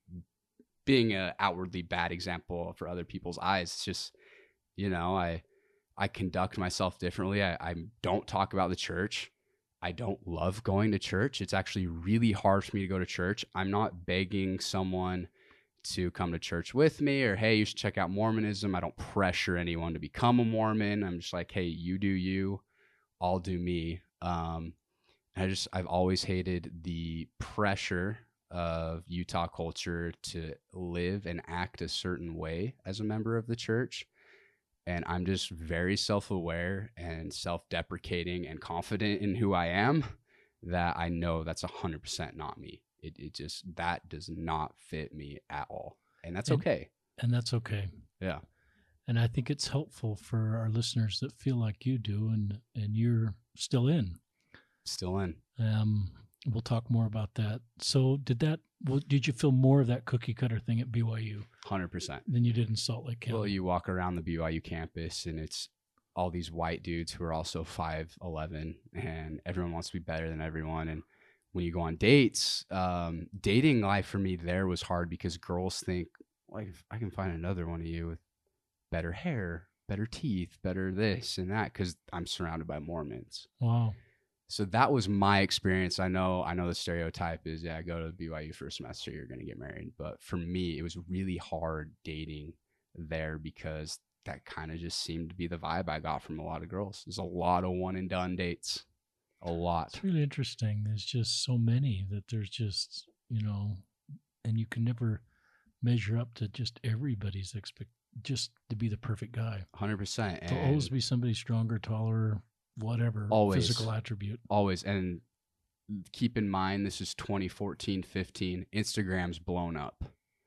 being an outwardly bad example for other people's eyes. It's just, you know, I, I conduct myself differently. I, I don't talk about the church. I don't love going to church. It's actually really hard for me to go to church. I'm not begging someone to come to church with me or, hey, you should check out Mormonism. I don't pressure anyone to become a Mormon. I'm just like, hey, you do you, I'll do me. Um, I just, I've always hated the pressure of Utah culture to live and act a certain way as a member of the church. And I'm just very self-aware and self-deprecating and confident in who I am, that I know that's one hundred percent not me. It, it just, that does not fit me at all. And that's And- okay. And that's okay. Yeah. And I think it's helpful for our listeners that feel like you do, and, and you're still in. Still in. Um, we'll talk more about that. So did that, well, did you feel more of that cookie cutter thing at B Y U one hundred percent. than you did in Salt Lake County? Well, you walk around the B Y U campus and it's all these white dudes who are also five eleven, and everyone wants to be better than everyone. And when you go on dates, um, dating life for me there was hard because girls think, like, if I can find another one of you with better hair, better teeth, better this and that, because I'm surrounded by Mormons. Wow. So that was my experience. I know, I know the stereotype is, yeah, go to B Y U for a semester, you're going to get married. But for me, it was really hard dating there because that kind of just seemed to be the vibe I got from a lot of girls. There's a lot of one and done dates, a lot. It's really interesting. There's just so many that there's just, you know, and you can never measure up to just everybody's expect, just to be the perfect guy. one hundred percent. There'll always be somebody stronger, taller, whatever Always. physical attribute. Always. And keep in mind, this is twenty fourteen, fifteen. Instagram's blown up.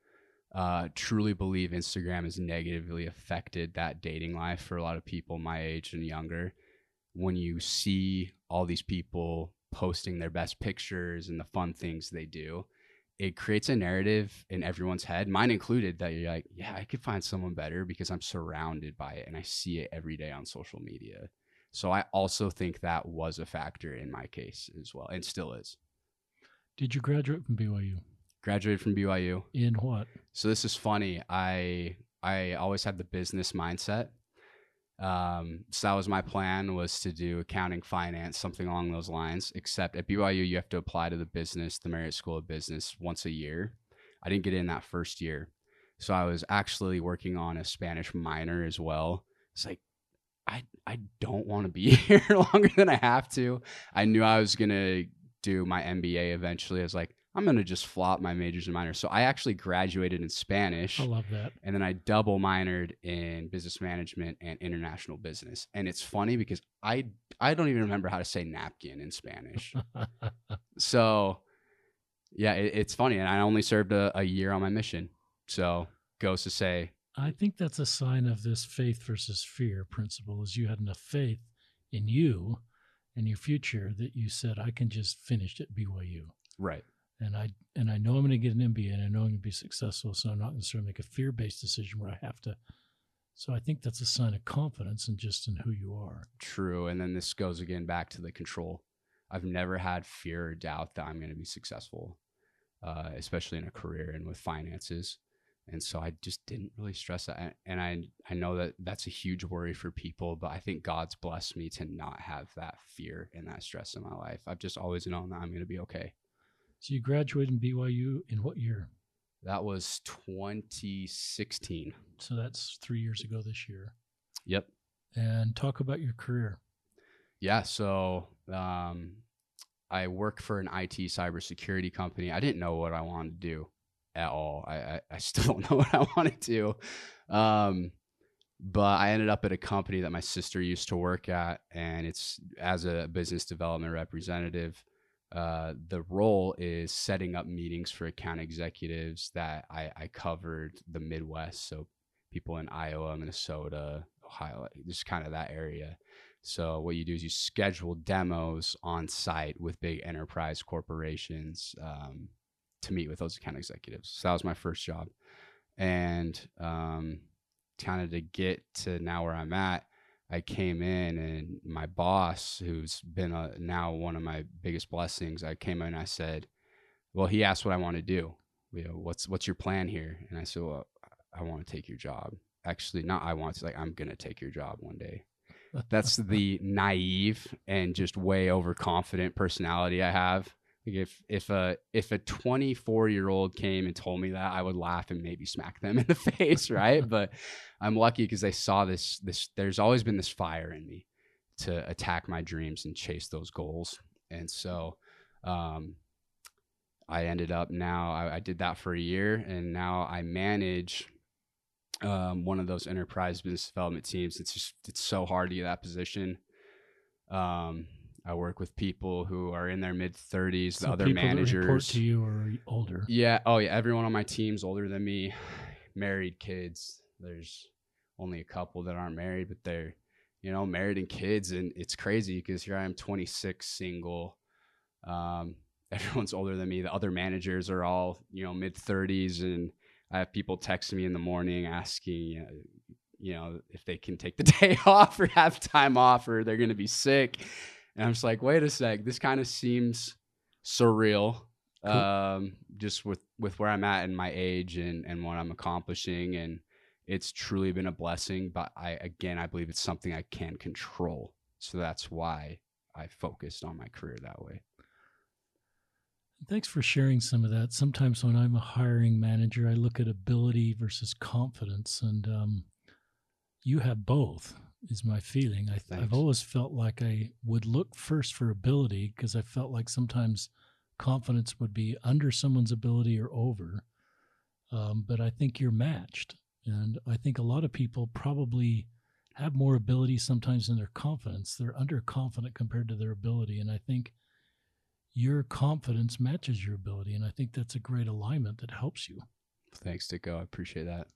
Uh, truly believe Instagram has negatively affected that dating life for a lot of people my age and younger. When you see all these people posting their best pictures and the fun things they do, it creates a narrative in everyone's head, mine included, that you're like, yeah, I could find someone better because I'm surrounded by it and I see it every day on social media. So I also think that was a factor in my case as well, and still is. Did you graduate from B Y U? Graduated from B Y U. In what? So this is funny. I I always had the business mindset. Um, so that was my plan, was to do accounting, finance, something along those lines. Except at B Y U, you have to apply to the business, the Marriott School of Business, once a year. I didn't get in that first year. So I was actually working on a Spanish minor as well. It's like, I I don't want to be here longer than I have to. I knew I was going to do my M B A eventually. I was like, I'm going to just flop my majors and minors. So I actually graduated in Spanish. I love that. And then I double minored in business management and international business. And it's funny because I I don't even remember how to say napkin in Spanish. So yeah, it, it's funny. And I only served a, a year on my mission. So goes to say, I think that's a sign of this faith versus fear principle, is you had enough faith in you and your future that you said, I can just finish at B Y U. right. And I and I know I'm going to get an M B A and I know I'm going to be successful, so I'm not going to sort of make a fear-based decision where I have to. So I think that's a sign of confidence and just in who you are. True. And then this goes again back to the control. I've never had fear or doubt that I'm going to be successful, uh, especially in a career and with finances. And so I just didn't really stress that. And I, I know that that's a huge worry for people, but I think God's blessed me to not have that fear and that stress in my life. I've just always known that I'm going to be okay. So you graduated from B Y U in what year? That was twenty sixteen. So that's three years ago this year. Yep. And talk about your career. Yeah. So um, I work for an I T cybersecurity company. I didn't know what I wanted to do at all. I, I, I still don't know what I want to do. Um, but I ended up at a company that my sister used to work at, and it's as a business development representative. Uh, the role is setting up meetings for account executives that I, I covered the Midwest. So people in Iowa, Minnesota, Ohio, just kind of that area. So what you do is you schedule demos on site with big enterprise corporations, um, to meet with those account executives. So that was my first job. And um, kind of to get to now where I'm at, I came in, and my boss, who's been a, now one of my biggest blessings, I came in and I said, well, he asked what I want to do. You know, what's, what's your plan here? And I said, well, I want to take your job. Actually, not I want to, like, I'm going to take your job one day. That's the naive and just way overconfident personality I have. Like if if a if a twenty-four year old came and told me that, I would laugh and maybe smack them in the face, right? But I'm lucky because they saw this this. There's always been this fire in me to attack my dreams and chase those goals, and so um, I ended up now. I, I did that for a year, and now I manage um, one of those enterprise business development teams. It's just it's so hard to get that position. Um, I work with people who are in their mid thirties, So the other people managers. that report to you are older. Yeah. Oh, yeah. Everyone on my team's older than me. Married, kids. There's only a couple that aren't married, but they're, you know, married and kids. And it's crazy because here I am, twenty-six, single. Um, everyone's older than me. The other managers are all, you know, mid thirties. And I have people texting me in the morning asking, uh, you know, if they can take the day off or have time off or they're going to be sick. And I'm just like, wait a sec, this kind of seems surreal, Cool. um, just with, with where I'm at and my age and, and what I'm accomplishing. And it's truly been a blessing. But I, again, I believe it's something I can control. So that's why I focused on my career that way. Thanks for sharing some of that. Sometimes when I'm a hiring manager, I look at ability versus confidence, and um, you have both. Is my feeling. I, Thanks. I've always felt like I would look first for ability because I felt like sometimes confidence would be under someone's ability or over. Um, but I think you're matched. And I think a lot of people probably have more ability sometimes than their confidence. They're underconfident compared to their ability. And I think your confidence matches your ability. And I think that's a great alignment that helps you. Thanks, Dicko. I appreciate that.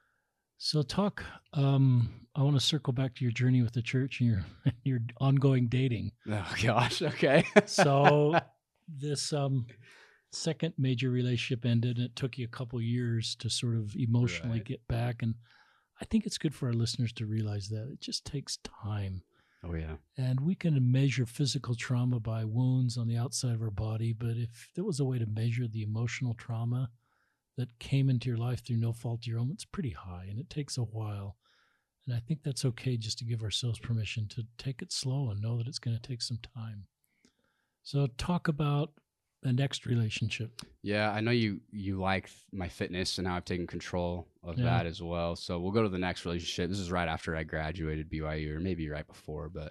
So talk, um, I want to circle back to your journey with the church and your your ongoing dating. Oh, gosh. Okay. So this um, second major relationship ended, and it took you a couple years to sort of emotionally Right. get back. And I think it's good for our listeners to realize that it just takes time. Oh, yeah. And we can measure physical trauma by wounds on the outside of our body, but if there was a way to measure the emotional trauma that came into your life through no fault of your own, it's pretty high, and it takes a while. And I think that's okay just to give ourselves permission to take it slow and know that it's going to take some time. So talk about the next relationship. Yeah, I know you you like my fitness, and now I've taken control of Yeah. that as well. So we'll go to the next relationship. This is right after I graduated B Y U, or maybe right before, but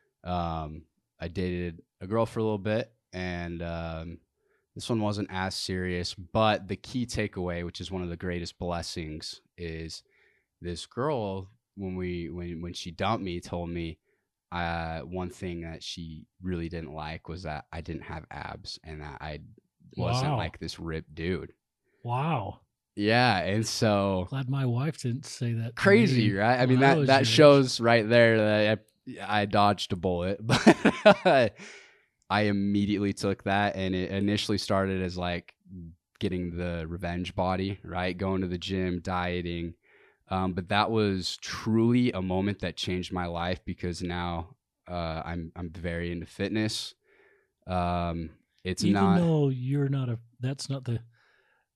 um, I dated a girl for a little bit, and um, this one wasn't as serious. But the key takeaway, which is one of the greatest blessings, is this girl, when we when when she dumped me, told me uh, one thing that she really didn't like was that I didn't have abs and that I wasn't Wow. like this ripped dude. Wow. Yeah, and so Glad my wife didn't say that. to crazy, me right? I mean, when I that was that your age. shows right there that I, I dodged a bullet, but I immediately took that, and it initially started as like getting the revenge body, right? Going to the gym, dieting. Um, but that was truly a moment that changed my life because now uh, I'm I'm very into fitness. Um, it's Even not though you're not a, that's not the,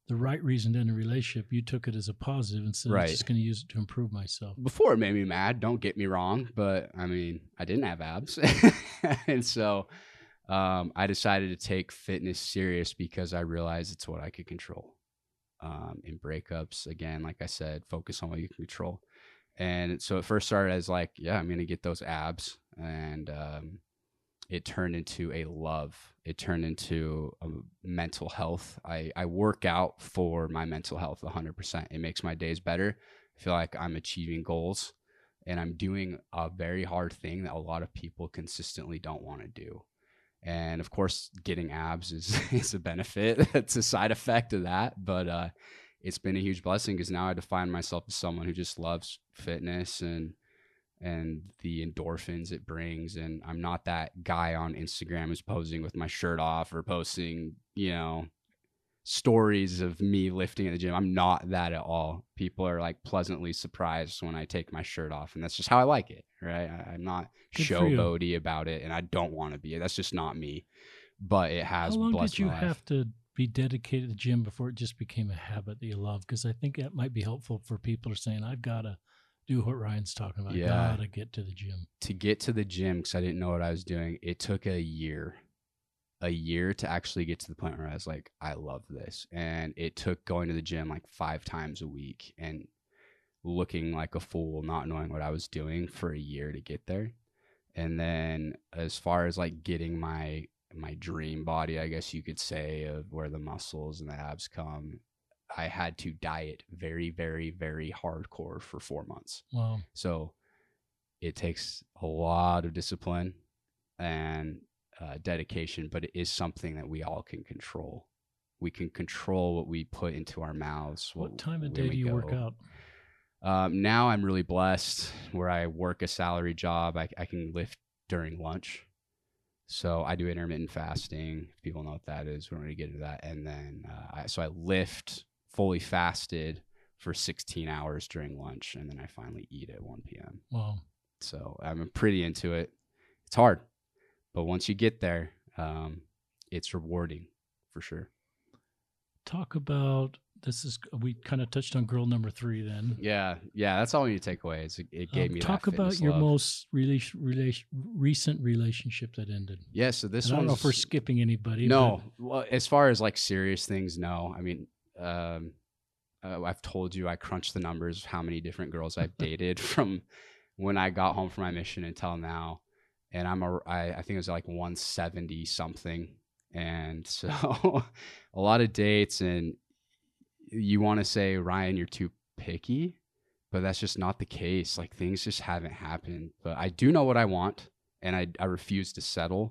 the right reason to end a relationship, you took it as a positive instead Right. of just going to use it to improve myself. Before it made me mad, don't get me wrong, but I mean, I didn't have abs. And so um, I decided to take fitness serious because I realized it's what I could control. Um, in breakups, again, like I said, focus on what you can control. And so it first started as like, yeah, I'm going to get those abs. And um, it turned into a love. It turned into a mental health. I, I work out for my mental health one hundred percent. It makes my days better. I feel like I'm achieving goals and I'm doing a very hard thing that a lot of people consistently don't want to do. And of course, getting abs is, is a benefit. It's a side effect of that. But uh, it's been a huge blessing because now I define myself as someone who just loves fitness and and the endorphins it brings. And I'm not that guy on Instagram who's posing with my shirt off or posting, you know, stories of me lifting at the gym. I'm not that at all. People are like pleasantly surprised when I take my shirt off, and that's just how I like it, right? I, I'm not Good for you. showboaty about it, and I don't want to be. That's just not me. But it has How long blessed did you my life. have to be dedicated to the gym before it just became a habit that you love? Because I think that might be helpful for people who are saying, I've got to do what Ryan's talking about. Yeah. I got to get to the gym. To get to the gym, because I didn't know what I was doing, it took a year. a year to actually get to the point where I was like, I love this. And it took going to the gym like five times a week and looking like a fool, not knowing what I was doing for a year to get there. And then as far as like getting my my dream body, I guess you could say, of where the muscles and the abs come, I had to diet very, very, very hardcore for four months. Wow. So it takes a lot of discipline and Uh, dedication, but it is something that we all can control. We can control what we put into our mouths. What, what time of where day we do you go. work out? Um, now I'm really blessed where I work a salary job. I, I can lift during lunch. So I do intermittent fasting. If people know what that is, we're going to get into that. And then, uh, I, so I lift fully fasted for sixteen hours during lunch. And then I finally eat at one p.m. Wow. So I'm pretty into it. It's hard. But once you get there, um, it's rewarding for sure. Talk about, this is, we kind of touched on girl number three then. Yeah, yeah, that's all we need to take away. Is it, it gave Um, me talk that about fitness your love. most rela- rela- recent relationship that ended. Yeah, so this And I one. don't know if we're skipping anybody. No, well, as far as like serious things, no. I mean, um, uh, I've told you I crunched the numbers of how many different girls I've dated from when I got home from my mission until now. And I'm a, I, I think it was like one seventy something. And so a lot of dates, and you want to say, Ryan, you're too picky, but that's just not the case. Like things just haven't happened, but I do know what I want and I, I refuse to settle.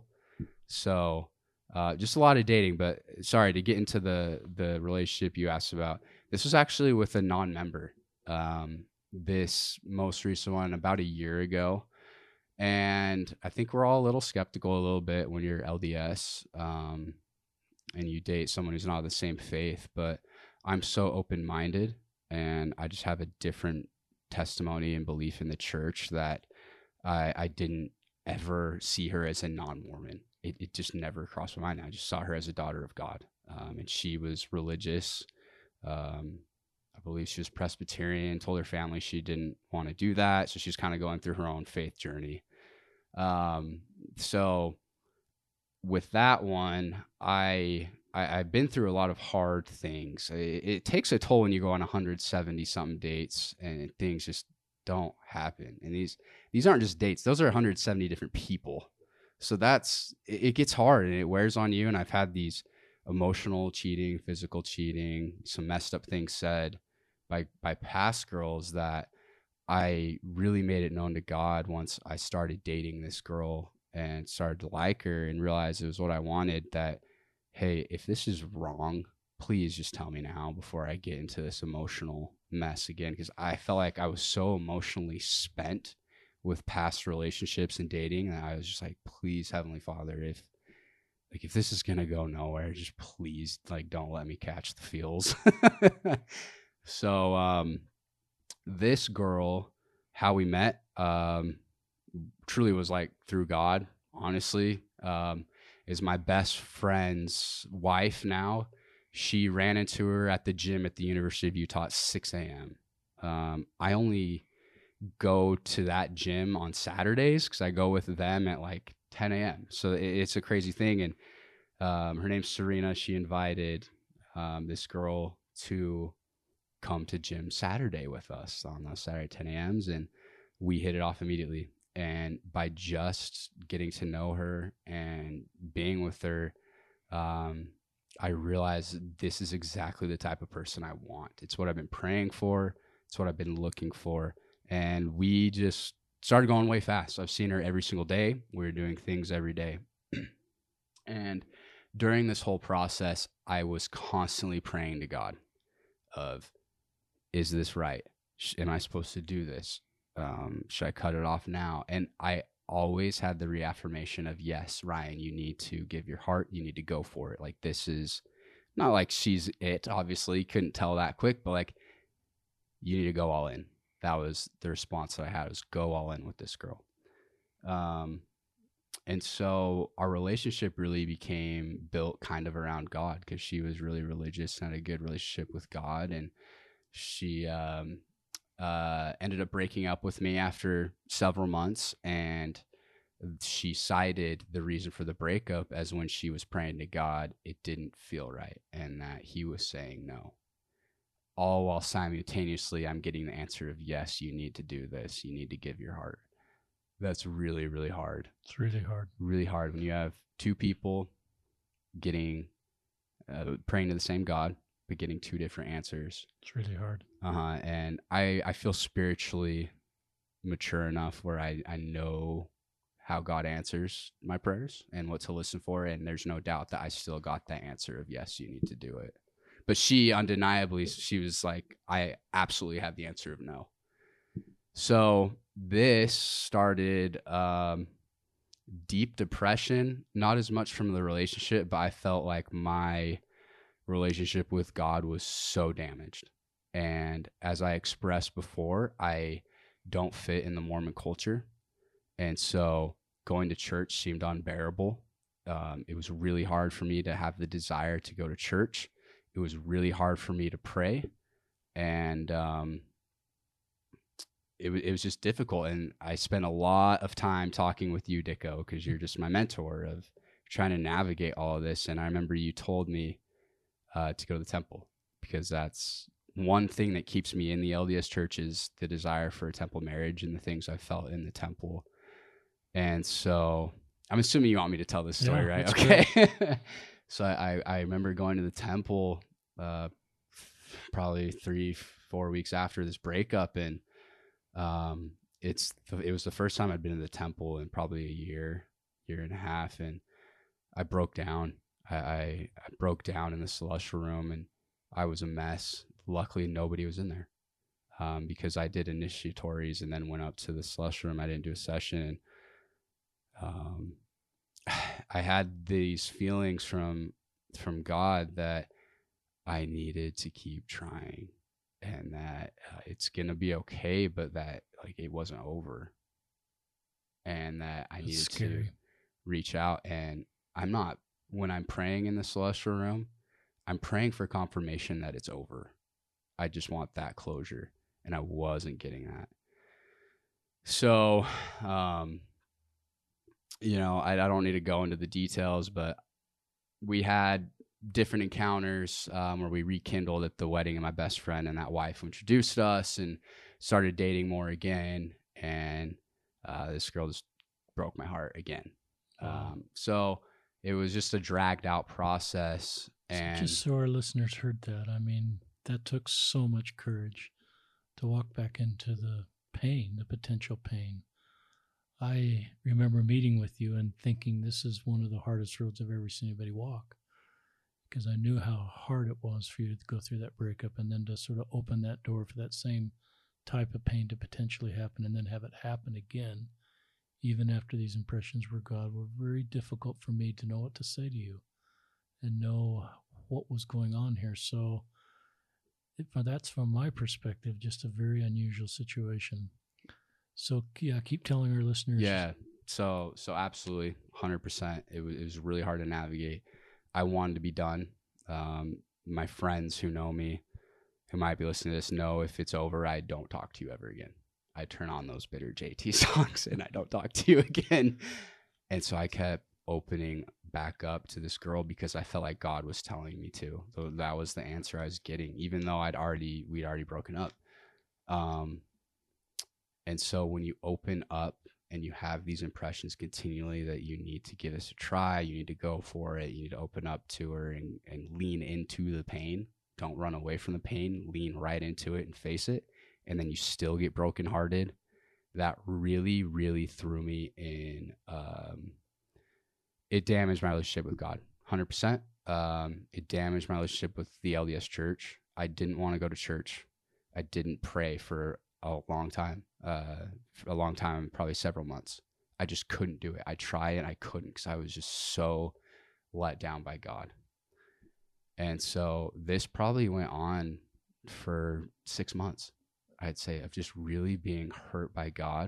So uh, just a lot of dating, but sorry to get into the, the relationship you asked about. This was actually with a non-member. Um, this most recent one about a year ago. And I think we're all a little skeptical a little bit when you're L D S um, and you date someone who's not of the same faith. But I'm so open-minded, and I just have a different testimony and belief in the church that I, I didn't ever see her as a non-Mormon. It, it just never crossed my mind. I just saw her as a daughter of God, um, and she was religious. Um, I believe she was Presbyterian, told her family she didn't want to do that. So she's kind of going through her own faith journey. Um, so with that one, I, I, I've been through a lot of hard things. It, it takes a toll when you go on one hundred seventy something dates and things just don't happen. And these, these aren't just dates. Those are one hundred seventy different people. So that's, it, it gets hard and it wears on you. And I've had these emotional cheating, physical cheating, some messed up things said by by past girls that I really made it known to God once I started dating this girl and started to like her and realized it was what I wanted, that, hey, if this is wrong, please just tell me now before I get into this emotional mess again. Because I felt like I was so emotionally spent with past relationships and dating that I was just like, please, Heavenly Father, if like if this is gonna go nowhere, just please, like, don't let me catch the feels. So um, this girl, how we met, um, truly was like through God, honestly, um, is my best friend's wife now. She ran into her at the gym at the University of Utah at six a.m. Um, I only go to that gym on Saturdays because I go with them at like ten a.m. So it, it's a crazy thing. And um, her name's Serena. She invited um, this girl to come to gym Saturday with us on those Saturday ten a.m.s, and we hit it off immediately. And by just getting to know her and being with her, um, I realized this is exactly the type of person I want. It's what I've been praying for. It's what I've been looking for. And we just started going way fast. I've seen her every single day. We were doing things every day. And during this whole process, I was constantly praying to God of, is this right? Am I supposed to do this? Um, should I cut it off now? And I always had the reaffirmation of, yes, Ryan, you need to give your heart. You need to go for it. Like, this is not like she's it, obviously. Couldn't tell that quick, but like, you need to go all in. That was the response that I had, was go all in with this girl. Um, and so our relationship really became built kind of around God, because she was really religious and had a good relationship with God. And she, um, uh, ended up breaking up with me after several months, and she cited the reason for the breakup as when she was praying to God, it didn't feel right, and that he was saying no. All while simultaneously I'm getting the answer of, yes, you need to do this. You need to give your heart. That's really, really hard. It's really hard. Really hard when you have two people getting, uh, praying to the same God, but getting two different answers. It's really hard. Uh-huh. And I, I feel spiritually mature enough where I, I know how God answers my prayers and what to listen for. And there's no doubt that I still got that answer of, yes, you need to do it. But she undeniably, she was like, I absolutely have the answer of no. So this started um, deep depression, not as much from the relationship, but I felt like my relationship with God was so damaged. And as I expressed before, I don't fit in the Mormon culture. And so going to church seemed unbearable. Um, it was really hard for me to have the desire to go to church. It was really hard for me to pray. And um, it, it was just difficult. And I spent a lot of time talking with you, Dicko, because you're just my mentor, of trying to navigate all of this. And I remember you told me uh, to go to the temple, because that's one thing that keeps me in the L D S church, is the desire for a temple marriage and the things I felt in the temple. And so I'm assuming you want me to tell this story, yeah, right? Okay. So I, I remember going to the temple uh, probably three, four weeks after this breakup. And um, it's the, it was the first time I'd been in the temple in probably a year, year and a half. And I broke down. I, I, I broke down in the celestial room, and I was a mess. Luckily, nobody was in there um, because I did initiatories and then went up to the celestial room. I didn't do a session. Um, I had these feelings from from God that I needed to keep trying, and that uh, it's gonna be okay, but that like it wasn't over, and that I That's needed scary. to reach out. And I'm not, when I'm praying in the celestial room, I'm praying for confirmation that it's over. I just want that closure, and I wasn't getting that. So, um, you know, I, I don't need to go into the details, but we had different encounters um, where we rekindled at the wedding of my best friend, and that wife introduced us and started dating more again. And uh, this girl just broke my heart again. Wow. Um, so it was just a dragged out process. And so just so our listeners heard that, I mean, that took so much courage to walk back into the pain, the potential pain. I remember meeting with you and thinking this is one of the hardest roads I've ever seen anybody walk, because I knew how hard it was for you to go through that breakup and then to sort of open that door for that same type of pain to potentially happen, and then have it happen again, even after these impressions were God, were very difficult for me to know what to say to you and know what was going on here. So it, that's from my perspective, just a very unusual situation. So yeah, keep telling our listeners. Yeah. So, so absolutely one hundred percent. It was, it was really hard to navigate. I wanted to be done. Um, my friends who know me, who might be listening to this, know if it's over, I don't talk to you ever again. I turn on those bitter J T songs and I don't talk to you again. And so I kept opening back up to this girl because I felt like God was telling me to. So that was the answer I was getting, even though I'd already, we'd already broken up. Um, and so when you open up and you have these impressions continually that you need to give this a try, you need to go for it, you need to open up to her and, and lean into the pain. Don't run away from the pain, lean right into it and face it. And then you still get brokenhearted. That really, really threw me in. Um, it damaged my relationship with God, one hundred percent. Um, it damaged my relationship with the L D S church. I didn't want to go to church. I didn't pray for a long time, uh, for a long time, probably several months. I just couldn't do it. I tried and I couldn't because I was just so let down by God. And so this probably went on for six months, I'd say, of just really being hurt by God.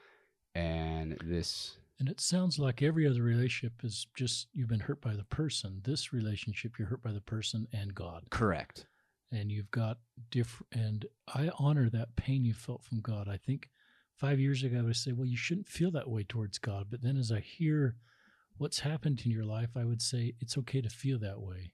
And this... And it sounds like every other relationship is just you've been hurt by the person. This relationship, you're hurt by the person and God. Correct. And you've got different, and I honor that pain you felt from God. I think five years ago, I would say, well, you shouldn't feel that way towards God. But then as I hear what's happened in your life, I would say it's okay to feel that way.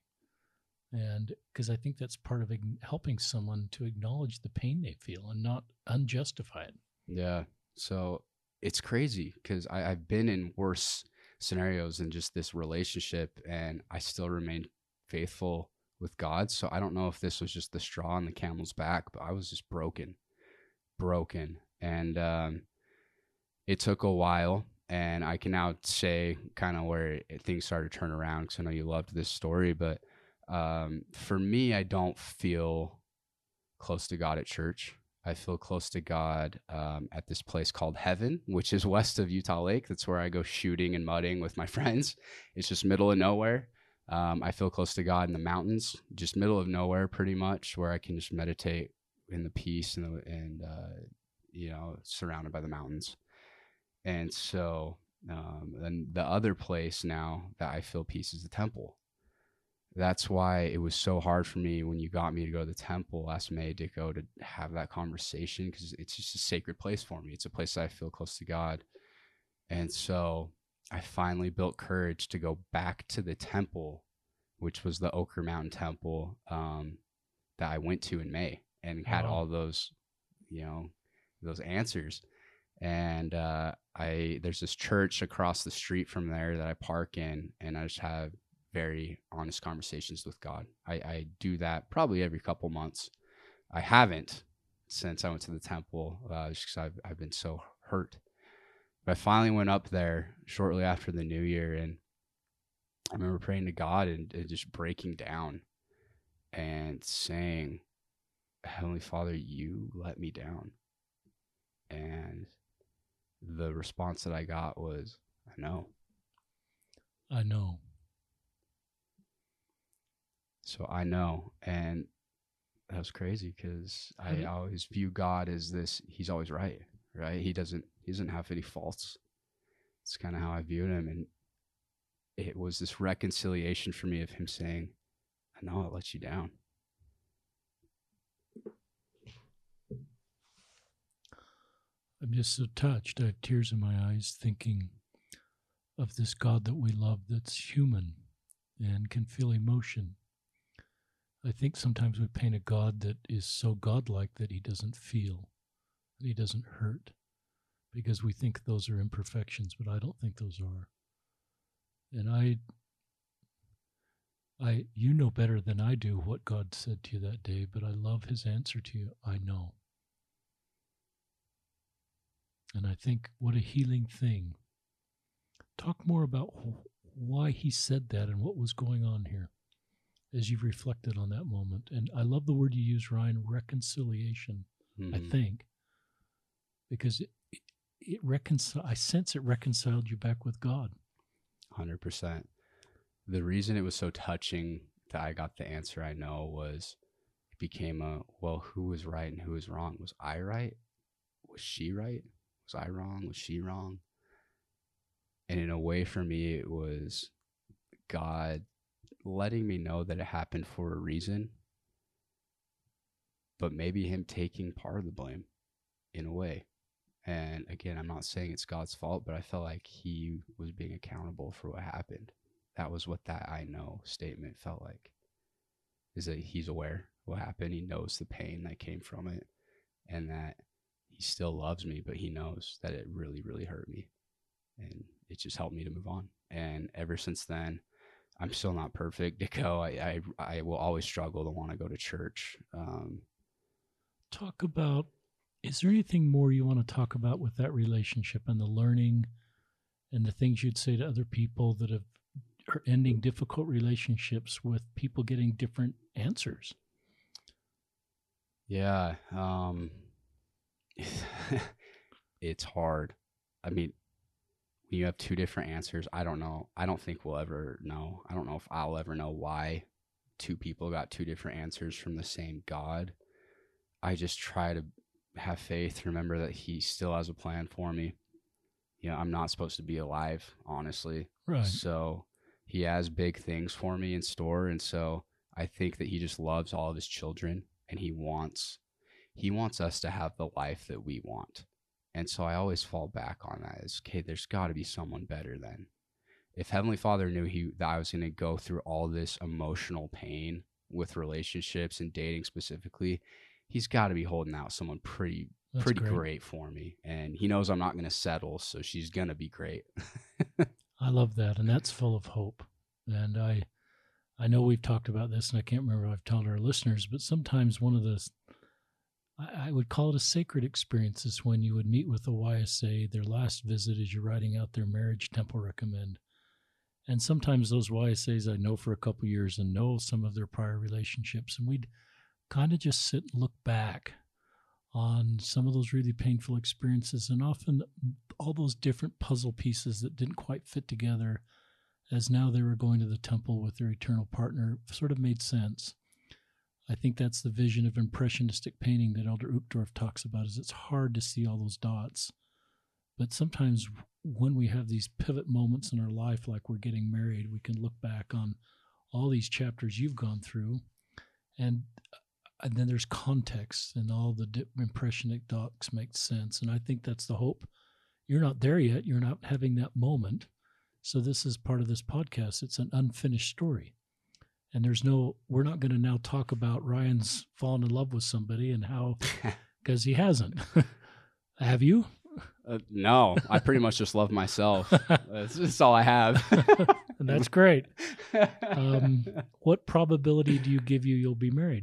And because I think that's part of helping someone to acknowledge the pain they feel and not unjustify it. Yeah. So it's crazy because I've been in worse scenarios than just this relationship, and I still remained faithful with God. So I don't know if this was just the straw on the camel's back, but I was just broken, broken. And um, it took a while. And I can now say kind of where it, things started to turn around, because I know you loved this story, but Um, for me, I don't feel close to God at church. I feel close to God um, at this place called Heaven, which is west of Utah Lake. That's where I go shooting and mudding with my friends. It's just middle of nowhere. Um, I feel close to God in the mountains, just middle of nowhere pretty much, where I can just meditate in the peace and, the, and uh, you know, surrounded by the mountains. And so um, and the other place now that I feel peace is the temple. That's why it was so hard for me when you got me to go to the temple last May to go to have that conversation, because it's just a sacred place for me. It's a place that I feel close to God. And so I finally built courage to go back to the temple, which was the Oquirrh Mountain Temple um, that I went to in May, and had Wow. all those, you know, those answers. And uh, I there's this church across the street from there that I park in, and I just have very honest conversations with God. I, I do that probably every couple months. I haven't since I went to the temple, uh, just because I've, I've been so hurt. But I finally went up there shortly after the new year, and I remember praying to God and, and just breaking down and saying, Heavenly Father, you let me down. And the response that I got was, I know. I know. So I know. And that was crazy, because I Mhm. always view God as this, he's always right, right? He doesn't, he doesn't have any faults. It's kind of how I viewed him. And it was this reconciliation for me of him saying, I know it lets you down. I'm just so touched. I have tears in my eyes thinking of this God that we love that's human and can feel emotion. I think sometimes we paint a God that is so godlike that he doesn't feel, that he doesn't hurt, because we think those are imperfections, but I don't think those are. And I, I, you know better than I do what God said to you that day, but I love his answer to you. I know. And I think what a healing thing. Talk more about why he said that and what was going on here as you've reflected on that moment. And I love the word you use, Ryan, reconciliation, mm-hmm. I think, because it, it, it reconcil- I sense it reconciled you back with God. one hundred percent. The reason it was so touching that I got the answer I know was it became a, well, who was right and who was wrong? Was I right? Was she right? Was I wrong? Was she wrong? And in a way for me, it was God letting me know that it happened for a reason, but maybe him taking part of the blame in a way. And again, I'm not saying it's God's fault, but I felt like he was being accountable for what happened. That was what that I know statement felt like, is that he's aware of what happened. He knows the pain that came from it, and that he still loves me, but he knows that it really, really hurt me. And it just helped me to move on. And ever since then, I'm still not perfect to go. I, I, I will always struggle to want to go to church. Um, Talk about, is there anything more you want to talk about with that relationship and the learning and the things you'd say to other people that have are ending difficult relationships with people getting different answers? Yeah. Um, it's hard. I mean, when you have two different answers, I don't know. I don't think we'll ever know. I don't know if I'll ever know why two people got two different answers from the same God. I just try to have faith, remember that he still has a plan for me. You know, I'm not supposed to be alive, honestly. Right. So he has big things for me in store. And so I think that he just loves all of his children, and he wants, he wants us to have the life that we want. And so I always fall back on that as, okay, there's got to be someone better then. If Heavenly Father knew he that I was going to go through all this emotional pain with relationships and dating specifically, he's got to be holding out someone pretty, That's pretty great. great for me. And he knows I'm not going to settle, so she's going to be great. I love that, and that's full of hope. And I I know we've talked about this, and I can't remember if I've told our listeners, but sometimes one of the, I, I would call it a sacred experience, is when you would meet with a Y S A, their last visit as you're writing out their marriage temple recommend. And sometimes those Y S As I know for a couple of years and know some of their prior relationships, and we'd kind of just sit and look back on some of those really painful experiences, and often all those different puzzle pieces that didn't quite fit together as now they were going to the temple with their eternal partner sort of made sense. I think that's the vision of impressionistic painting that Elder Uchtdorf talks about, is it's hard to see all those dots. But sometimes when we have these pivot moments in our life, like we're getting married, we can look back on all these chapters you've gone through, and And then there's context, and all the di- impressionistic docs make sense. And I think that's the hope. You're not there yet. You're not having that moment. So this is part of this podcast. It's an unfinished story. And there's no, we're not going to now talk about Ryan's fallen in love with somebody and how, because he hasn't. Have you? Uh, no, I pretty much just love myself. That's, that's all I have. And that's great. Um, what probability do you give you you'll be married?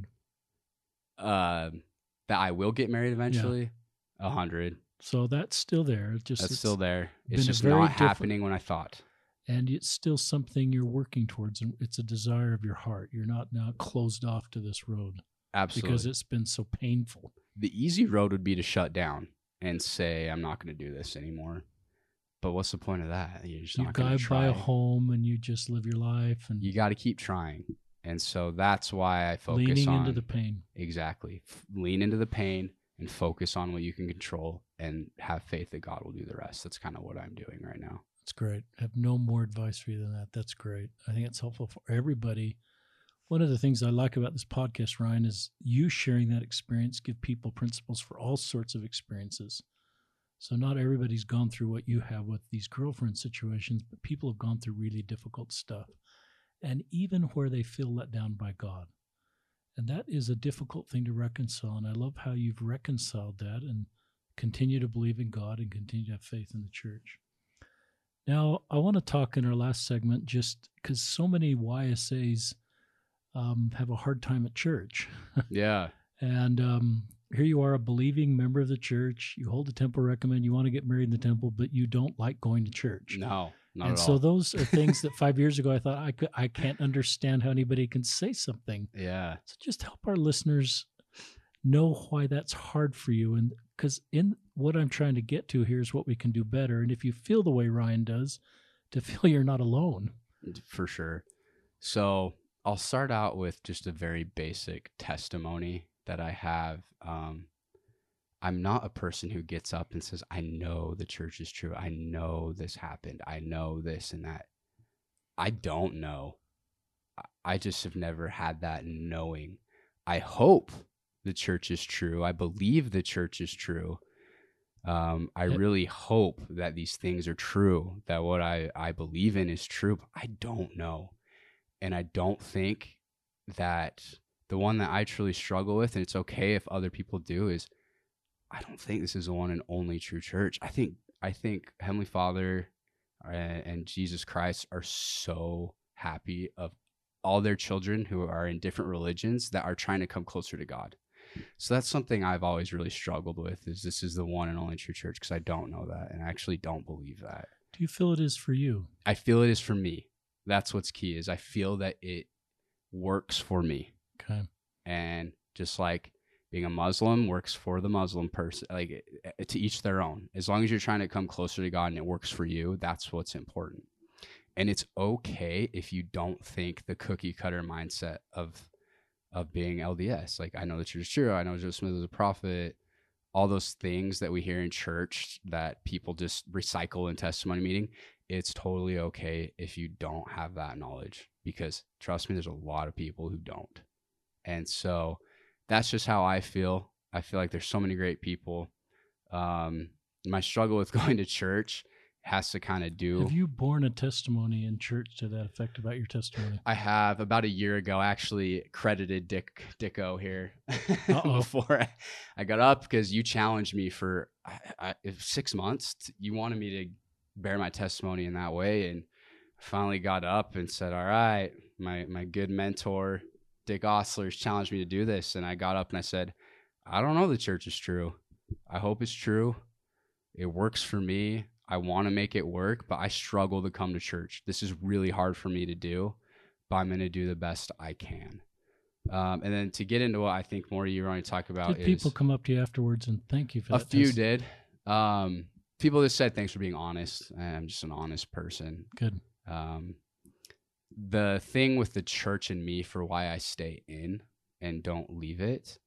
Uh, that I will get married eventually, a yeah. hundred. So that's still there. It's just that's it's still there. It's just not happening when I thought. And it's still something you're working towards, and it's a desire of your heart. You're not now closed off to this road. Absolutely. Because it's been so painful. The easy road would be to shut down and say, I'm not going to do this anymore. But what's the point of that? You're just you not going to try. You buy a home and you just live your life. And you got to keep trying. And so that's why I focus leaning on... Leaning into the pain. Exactly. F- lean into the pain and focus on what you can control and have faith that God will do the rest. That's kind of what I'm doing right now. That's great. I have no more advice for you than that. That's great. I think it's helpful for everybody. One of the things I like about this podcast, Ryan, is you sharing that experience, give people principles for all sorts of experiences. So not everybody's gone through what you have with these girlfriend situations, but people have gone through really difficult stuff. And even where they feel let down by God. And that is a difficult thing to reconcile. And I love how you've reconciled that and continue to believe in God and continue to have faith in the church. Now, I want to talk in our last segment, just because so many Y S As um, have a hard time at church. Yeah. And um, here you are, a believing member of the church. You hold the temple recommend. You want to get married in the temple, but you don't like going to church. No. Not and at so all. Those are things that five years ago I thought I could, I can't understand how anybody can say something. Yeah. So just help our listeners know why that's hard for you. And because in what I'm trying to get to here is what we can do better. And if you feel the way Ryan does, to feel you're not alone. For sure. So I'll start out with just a very basic testimony that I have. Um, I'm not a person who gets up and says, I know the church is true. I know this happened. I know this and that. I don't know. I just have never had that knowing. I hope the church is true. I believe the church is true. Um, I Yep. really hope that these things are true, that what I, I believe in is true, but I don't know. And I don't think that the one that I truly struggle with, and it's okay if other people do, is I don't think this is the one and only true church. I think I think Heavenly Father and, and Jesus Christ are so happy of all their children who are in different religions that are trying to come closer to God. So that's something I've always really struggled with, is this is the one and only true church, because I don't know that, and I actually don't believe that. Do you feel it is for you? I feel it is for me. That's what's key, is I feel that it works for me. Okay. And just like being a Muslim works for the Muslim person, like to each their own. As long as you're trying to come closer to God and it works for you, that's what's important. And it's okay if you don't think the cookie cutter mindset of of being L D S. Like, I know the church is true. I know Joseph Smith is a prophet. All those things that we hear in church that people just recycle in testimony meeting, it's totally okay if you don't have that knowledge, because trust me, there's a lot of people who don't. And so that's just how I feel. I feel like there's so many great people. Um, my struggle with going to church has to kind of do. Have you borne a testimony in church to that effect about your testimony? I have. About a year ago, I actually credited Dick Dicko here before I, I got up, because you challenged me for I, I, six months. To, you wanted me to bear my testimony in that way, and I finally got up and said, all right, my my good mentor Dick Osler's challenged me to do this. And I got up and I said, I don't know the church is true. I hope it's true. It works for me. I want to make it work, but I struggle to come to church. This is really hard for me to do, but I'm going to do the best I can. Um, and then to get into what I think more you were going to talk about Did is people come up to you afterwards and thank you for a that? few test? did. Um, people just said, thanks for being honest. I'm just an honest person. Good. Um, the thing with the church and me for why I stay in and don't leave it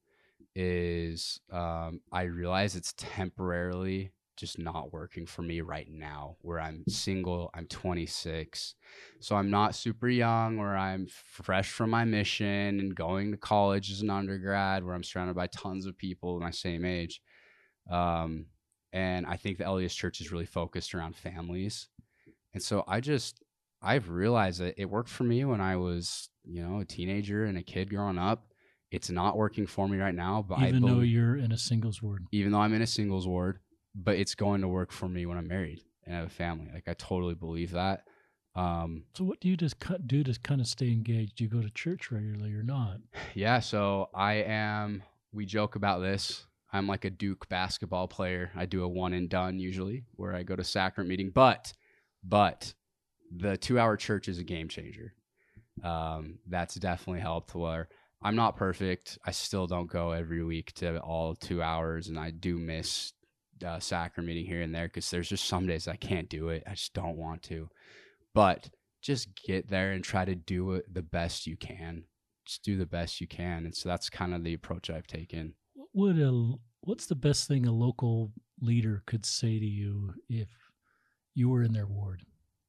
is um, I realize it's temporarily just not working for me right now, where I'm single, I'm twenty-six. So I'm not super young, where I'm fresh from my mission and going to college as an undergrad, where I'm surrounded by tons of people my same age. Um, and I think the L D S church is really focused around families. And so I just, I've realized that it worked for me when I was, you know, a teenager and a kid growing up. It's not working for me right now, but even I though believe, you're in a singles ward, even though I'm in a singles ward, but it's going to work for me when I'm married and have a family. Like, I totally believe that. Um, so what do you just cut, do to kind of stay engaged? Do you go to church regularly or not? yeah. So I am, we joke about this. I'm like a Duke basketball player. I do a one and done usually, where I go to sacrament meeting, but, but the two hour church is a game changer. Um, that's definitely helped. Where I'm not perfect. I still don't go every week to all two hours, and I do miss uh, sacrament meeting here and there, because there's just some days I can't do it. I just don't want to. But just get there and try to do it the best you can. Just do the best you can. And so that's kind of the approach I've taken. What would a what's the best thing a local leader could say to you if you were in their ward?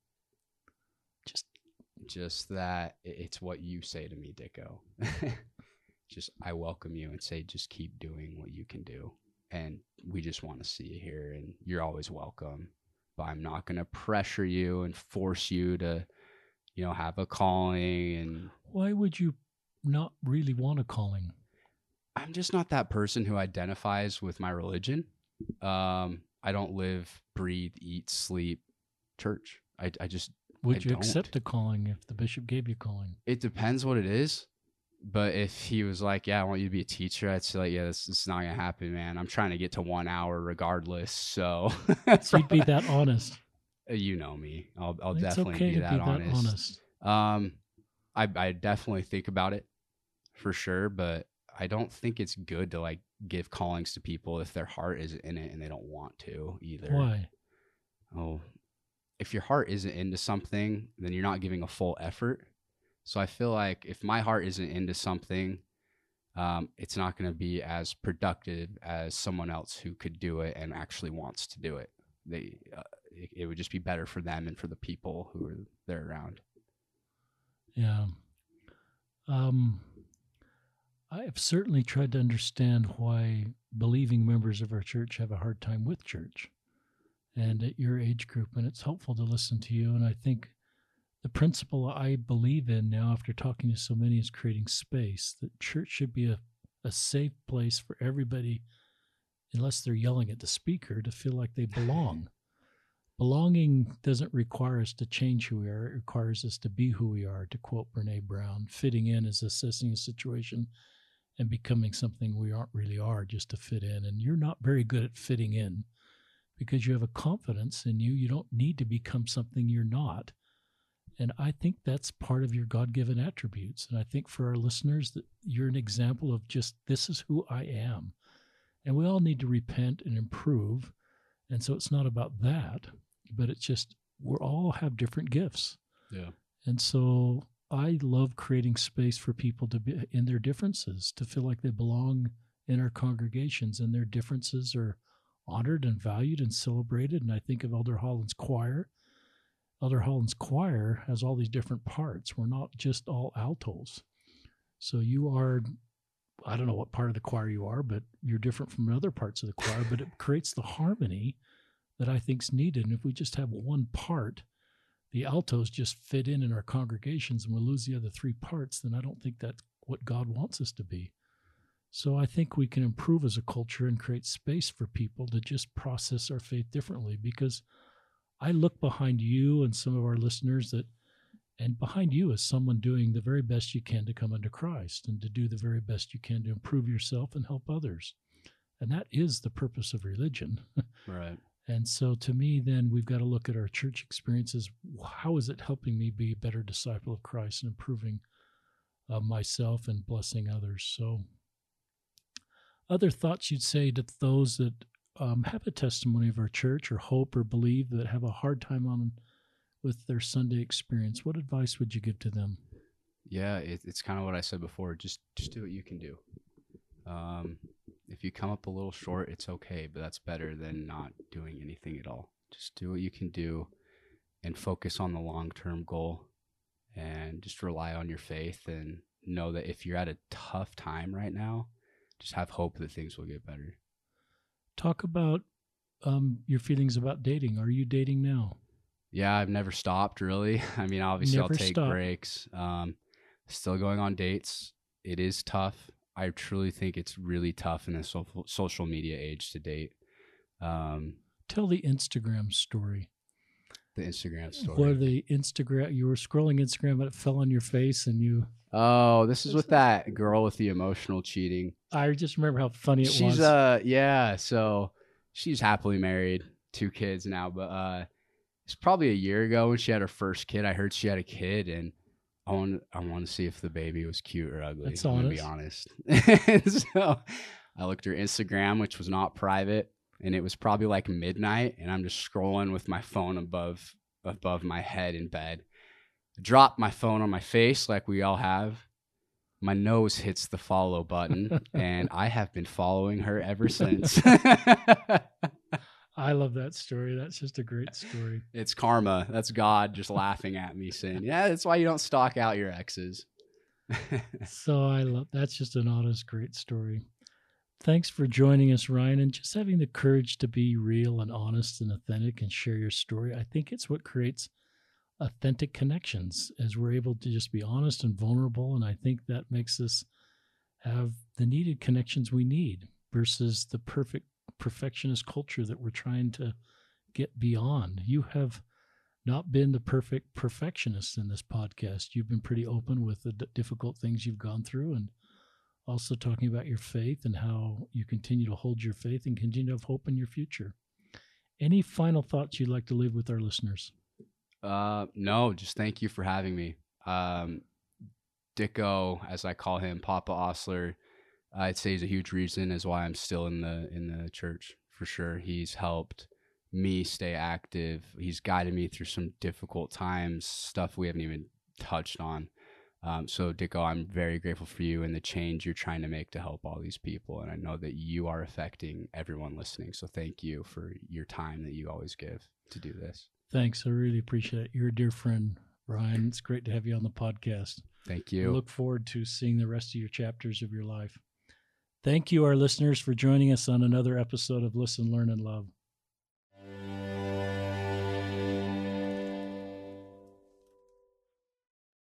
Just just that it's what you say to me, Dicko. Just, I welcome you and say, just keep doing what you can do. And we just want to see you here, and you're always welcome. But I'm not going to pressure you and force you to, you know, have a calling. And why would you not really want a calling? I'm just not that person who identifies with my religion. Um, I don't live, breathe, eat, sleep church. I, I just, Would I you don't. accept a calling if the bishop gave you a calling? It depends what it is. But if he was like, yeah, I want you to be a teacher, I'd say, like, yeah, this, this is not going to happen, man. I'm trying to get to one hour regardless. So, so you'd be that honest. You know me. I'll, I'll it's definitely okay be, to that, be that honest. honest. Um, I, I definitely think about it for sure, but I don't think it's good to like give callings to people if their heart isn't in it and they don't want to either. Why? Oh, if your heart isn't into something, then you're not giving a full effort. So I feel like if my heart isn't into something, um, it's not going to be as productive as someone else who could do it and actually wants to do it. They, uh, it, it would just be better for them and for the people who are there around. Yeah. Um, I have certainly tried to understand why believing members of our church have a hard time with church and at your age group, and it's helpful to listen to you. And I think the principle I believe in now, after talking to so many, is creating space. That church should be a, a safe place for everybody, unless they're yelling at the speaker, to feel like they belong. Belonging doesn't require us to change who we are. It requires us to be who we are, to quote Brene Brown. Fitting in is assessing a situation and becoming something we aren't really are just to fit in. And you're not very good at fitting in because you have a confidence in you. You don't need to become something you're not. And I think that's part of your God-given attributes. And I think for our listeners, that you're an example of just, this is who I am. And we all need to repent and improve. And so it's not about that, but it's just, we all have different gifts. Yeah. And so I love creating space for people to be in their differences, to feel like they belong in our congregations, and their differences are honored and valued and celebrated. And I think of Elder Holland's choir. Elder Holland's choir has all these different parts. We're not just all altos. So you are, I don't know what part of the choir you are, but you're different from other parts of the choir, but it creates the harmony that I think is needed. And if we just have one part, the altos just fit in in our congregations, and we lose the other three parts, then I don't think that's what God wants us to be. So I think we can improve as a culture and create space for people to just process our faith differently, because I look behind you and some of our listeners that, and behind you is someone doing the very best you can to come unto Christ and to do the very best you can to improve yourself and help others. And that is the purpose of religion. Right. And so to me, then we've got to look at our church experiences. How is it helping me be a better disciple of Christ and improving uh, myself and blessing others? So other thoughts you'd say to those that um, have a testimony of our church or hope or believe that have a hard time on with their Sunday experience, what advice would you give to them? Yeah, it, it's kind of what I said before. Just just do what you can do. Um, if you come up a little short, it's okay, but that's better than not doing anything at all. Just do what you can do and focus on the long-term goal, and just rely on your faith, and know that if you're at a tough time right now, just have hope that things will get better. Talk about um, your feelings about dating. Are you dating now? Yeah, I've never stopped, really. I mean, obviously Never I'll take stop. breaks. Um, still going on dates. It is tough. I truly think it's really tough in the so- social media age to date. Um, Tell the Instagram story. the Instagram story. Where the Instagram, you were scrolling Instagram, but it fell on your face, and you. Oh, this is with that girl with the emotional cheating. I just remember how funny it she's, was. She's uh, yeah. So she's happily married, two kids now. But uh, it's probably a year ago when she had her first kid. I heard she had a kid, and I want I want to see if the baby was cute or ugly. That's I'm honest. gonna be honest. So I looked at her Instagram, which was not private, and it was probably like midnight, and I'm just scrolling with my phone above above my head in bed. I dropped my phone on my face like we all have. My nose hits the follow button, and I have been following her ever since. I love that story. That's just a great story. It's karma. That's God just laughing at me saying, yeah, that's why you don't stalk out your exes. So I love, that's just an honest, great story. Thanks for joining us, Ryan, and just having the courage to be real and honest and authentic and share your story. I think it's what creates authentic connections, as we're able to just be honest and vulnerable. And I think that makes us have the needed connections we need versus the perfect perfectionist culture that we're trying to get beyond. You have not been the perfect perfectionist in this podcast. You've been pretty open with the d- difficult things you've gone through, and also talking about your faith and how you continue to hold your faith and continue to have hope in your future. Any final thoughts you'd like to leave with our listeners? Uh, no, just thank you for having me. Um, Dicko, as I call him, Papa Osler, I'd say he's a huge reason as why I'm still in the in the church, for sure. He's helped me stay active. He's guided me through some difficult times, stuff we haven't even touched on. Um, so Dicko, I'm very grateful for you and the change you're trying to make to help all these people. And I know that you are affecting everyone listening. So thank you for your time that you always give to do this. Thanks. I really appreciate it. You're a dear friend, Ryan. It's great to have you on the podcast. Thank I you. look forward to seeing the rest of your chapters of your life. Thank you, our listeners, for joining us on another episode of Listen, Learn, and Love.